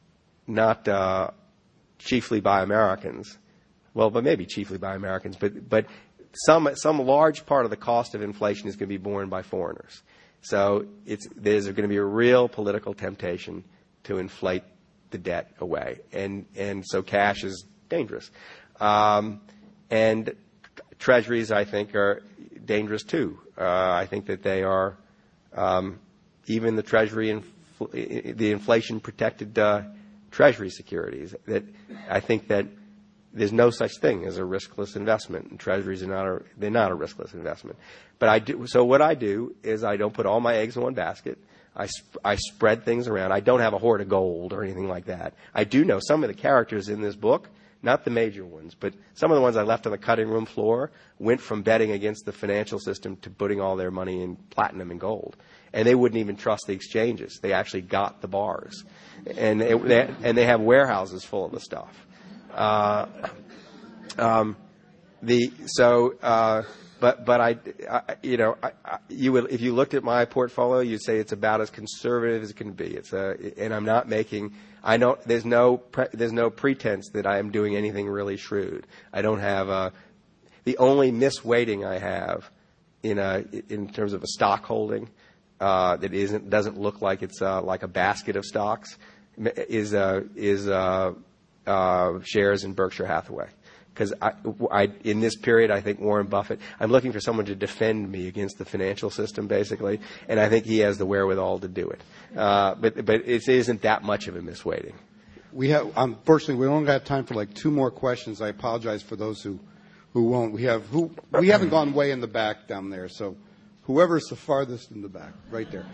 not uh, chiefly by Americans, well, but maybe chiefly by Americans, but but some some large part of the cost of inflation is going to be borne by foreigners. So it's there's going to be a real political temptation to inflate the debt away, and and so cash is dangerous, um, and treasuries, I think, are dangerous too. Uh, I think that they are um, even the treasury and infl- the inflation protected uh, treasury securities. That I think that there's no such thing as a riskless investment, and treasuries are not a, they're not a riskless investment. But I do, so what I do is I don't put all my eggs in one basket. I, sp- I spread things around. I don't have a hoard of gold or anything like that. I do know some of the characters in this book, not the major ones, but some of the ones I left on the cutting room floor went from betting against the financial system to putting all their money in platinum and gold. And they wouldn't even trust the exchanges. They actually got the bars. And they, they, and they have warehouses full of the stuff. Uh, um, the so, uh, but but I, I you know, I, I, you would if you looked at my portfolio, you'd say it's about as conservative as it can be. It's a, and I'm not making. I don't. There's no pre, there's no pretense that I am doing anything really shrewd. I don't have a. The only misweighting I have in a in terms of a stock holding uh, that isn't doesn't look like it's uh, like a basket of stocks is uh, is. Uh, Uh, shares in Berkshire Hathaway, because I, I, in this period, I think Warren Buffett. I'm looking for someone to defend me against the financial system, basically, and I think he has the wherewithal to do it. Uh, but but it isn't that much of a misweighting. We have, unfortunately, we only got time for like two more questions. I apologize for those who, who won't. We have who we haven't gone way in the back down there, so whoever's the farthest in the back, right there.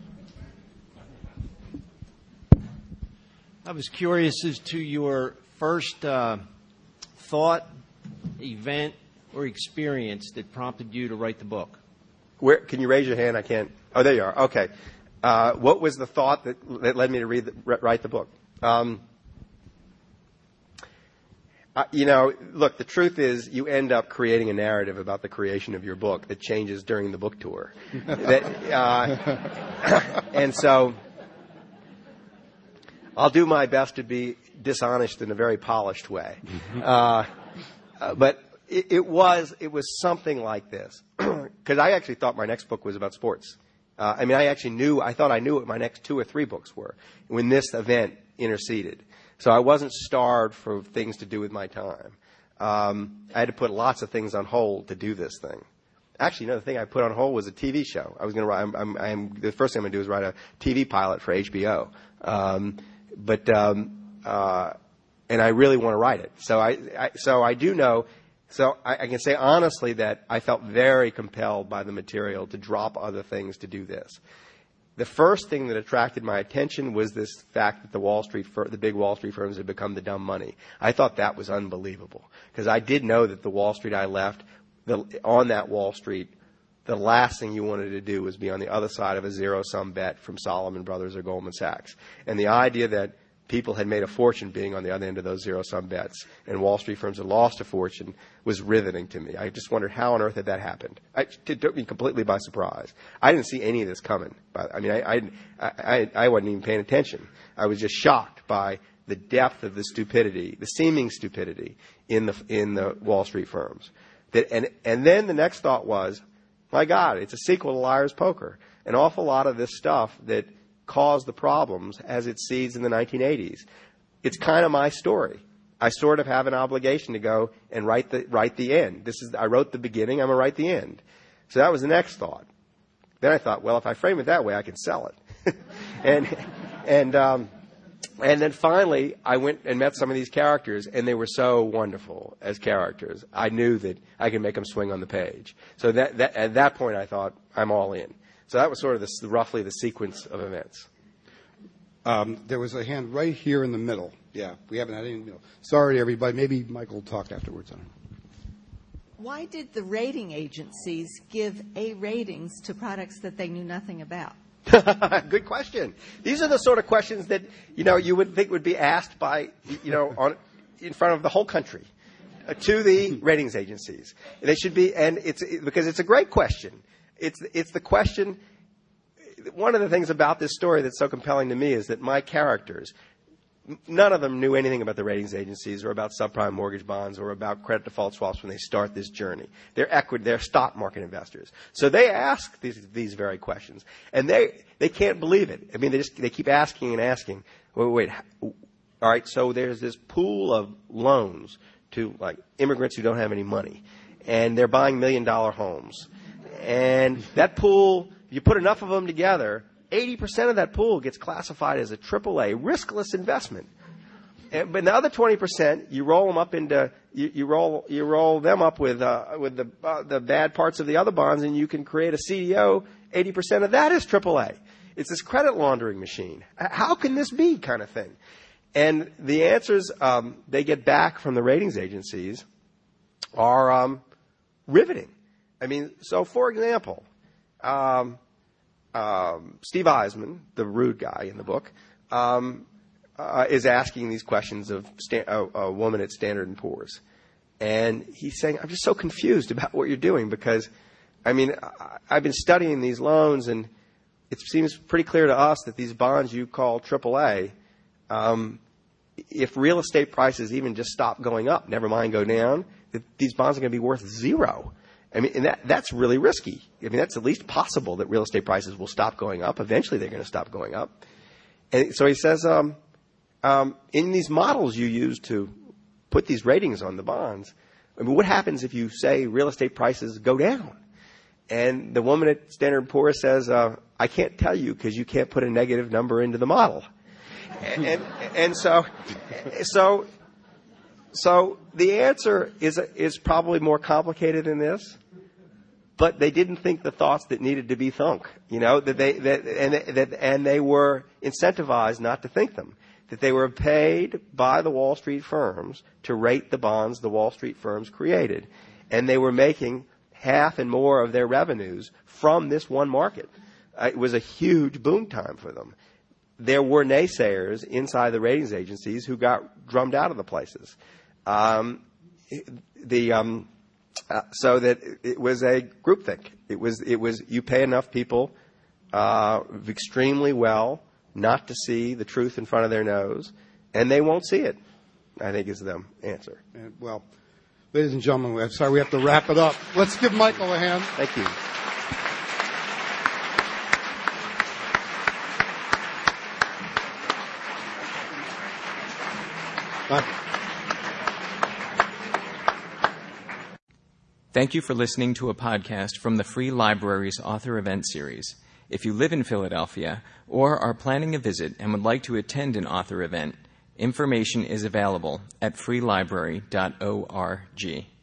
I was curious as to your first uh, thought, event, or experience that prompted you to write the book. Where can you raise your hand? I can't. Oh, there you are. Okay. Uh, what was the thought that, that led me to read the, write the book? Um, uh, you know, look, the truth is you end up creating a narrative about the creation of your book that changes during the book tour. that, uh, and so I'll do my best to be dishonest in a very polished way. Uh, uh, but it, it was it was something like this. Because I actually thought my next book was about sports. Uh, I mean, I actually knew, I thought I knew what my next two or three books were when this event interceded. So I wasn't starved for things to do with my time. Um, I had to put lots of things on hold to do this thing. Actually, another thing I put on hold was a T V show. I was going to write. I'm, I'm, I'm, the first thing I'm going to do is write a T V pilot for H B O. Um, but um, uh, and I really want to write it. So I, I so I do know. So I, I can say honestly that I felt very compelled by the material to drop other things to do this. The first thing that attracted my attention was this fact that the Wall Street, fir- the big Wall Street firms had become the dumb money. I thought that was unbelievable because I did know that the Wall Street I left. The, on that Wall Street, the last thing you wanted to do was be on the other side of a zero-sum bet from Salomon Brothers or Goldman Sachs. And the idea that people had made a fortune being on the other end of those zero-sum bets and Wall Street firms had lost a fortune was riveting to me. I just wondered how on earth had that happened. I, it took me completely by surprise. I didn't see any of this coming. I mean, I, I, I, I wasn't even paying attention. I was just shocked by the depth of the stupidity, the seeming stupidity in the, in the Wall Street firms. That, and, and then the next thought was, my God, it's a sequel to Liar's Poker. An awful lot of this stuff that caused the problems has its seeds in the nineteen eighties. It's kind of my story. I sort of have an obligation to go and write the, write the end. This is, I wrote the beginning, I'm going to write the end. So that was the next thought. Then I thought, well, if I frame it that way, I can sell it. and, and, um, And then finally, I went and met some of these characters, and they were so wonderful as characters. I knew that I could make them swing on the page. So that, that, at that point, I thought, I'm all in. So that was sort of the, roughly the sequence of events. Um, there was a hand right here in the middle. Yeah, we haven't had any in the middle. Sorry, everybody. Maybe Michael will talk afterwards on it. Why did the rating agencies give A ratings to products that they knew nothing about? Good question. These are the sort of questions that, you know, you would think would be asked by, you know, on, in front of the whole country uh, to the ratings agencies. They should be, and it's because it's a great question. It's it's the question. One of the things about this story that's so compelling to me is that my characters, none of them knew anything about the ratings agencies or about subprime mortgage bonds or about credit default swaps when they start this journey. They're equity, they're stock market investors. So they ask these, these very questions, and they, they can't believe it. I mean, they just, they keep asking and asking. Wait, wait, all right, so there's this pool of loans to like immigrants who don't have any money, and they're buying million dollar homes. And that pool, you put enough of them together, eighty percent of that pool gets classified as a triple A, riskless investment. And, but the other twenty percent, you roll them up into, you, you roll you roll them up with uh, with the uh, the bad parts of the other bonds, and you can create a C D O. eighty percent of that is triple A. It's this credit laundering machine. How can this be, kind of thing? And the answers um, they get back from the ratings agencies are um, riveting. I mean, so for example. Um, Um, Steve Eisman, the rude guy in the book, um, uh, is asking these questions of sta- a, a woman at Standard and Poor's. And he's saying, I'm just so confused about what you're doing because, I mean, I, I've been studying these loans, and it seems pretty clear to us that these bonds you call triple A, um, if real estate prices even just stop going up, never mind go down, that these bonds are going to be worth zero. I mean, and that, that's really risky. I mean, that's at least possible that real estate prices will stop going up. Eventually, they're going to stop going up. And so he says, um, um, in these models you use to put these ratings on the bonds, I mean, what happens if you say real estate prices go down? And the woman at Standard and Poor's says, uh, I can't tell you because you can't put a negative number into the model. and, and, and so, so, so the answer is is probably more complicated than this. But they didn't think the thoughts that needed to be thunk, you know, that they that and that and they were incentivized not to think them. That they were paid by the Wall Street firms to rate the bonds the Wall Street firms created, and they were making half and more of their revenues from this one market. Uh, it was a huge boom time for them. There were naysayers inside the ratings agencies who got drummed out of the places. Um, the um, Uh, so that it was a groupthink. It was, it was, you pay enough people uh, extremely well not to see the truth in front of their nose, and they won't see it, I think is the answer. And, well, ladies and gentlemen, I'm sorry we have to wrap it up. Let's give Michael a hand. Thank you. Bye. Thank you for listening to a podcast from the Free Library's Author Event Series. If you live in Philadelphia or are planning a visit and would like to attend an author event, information is available at free library dot org.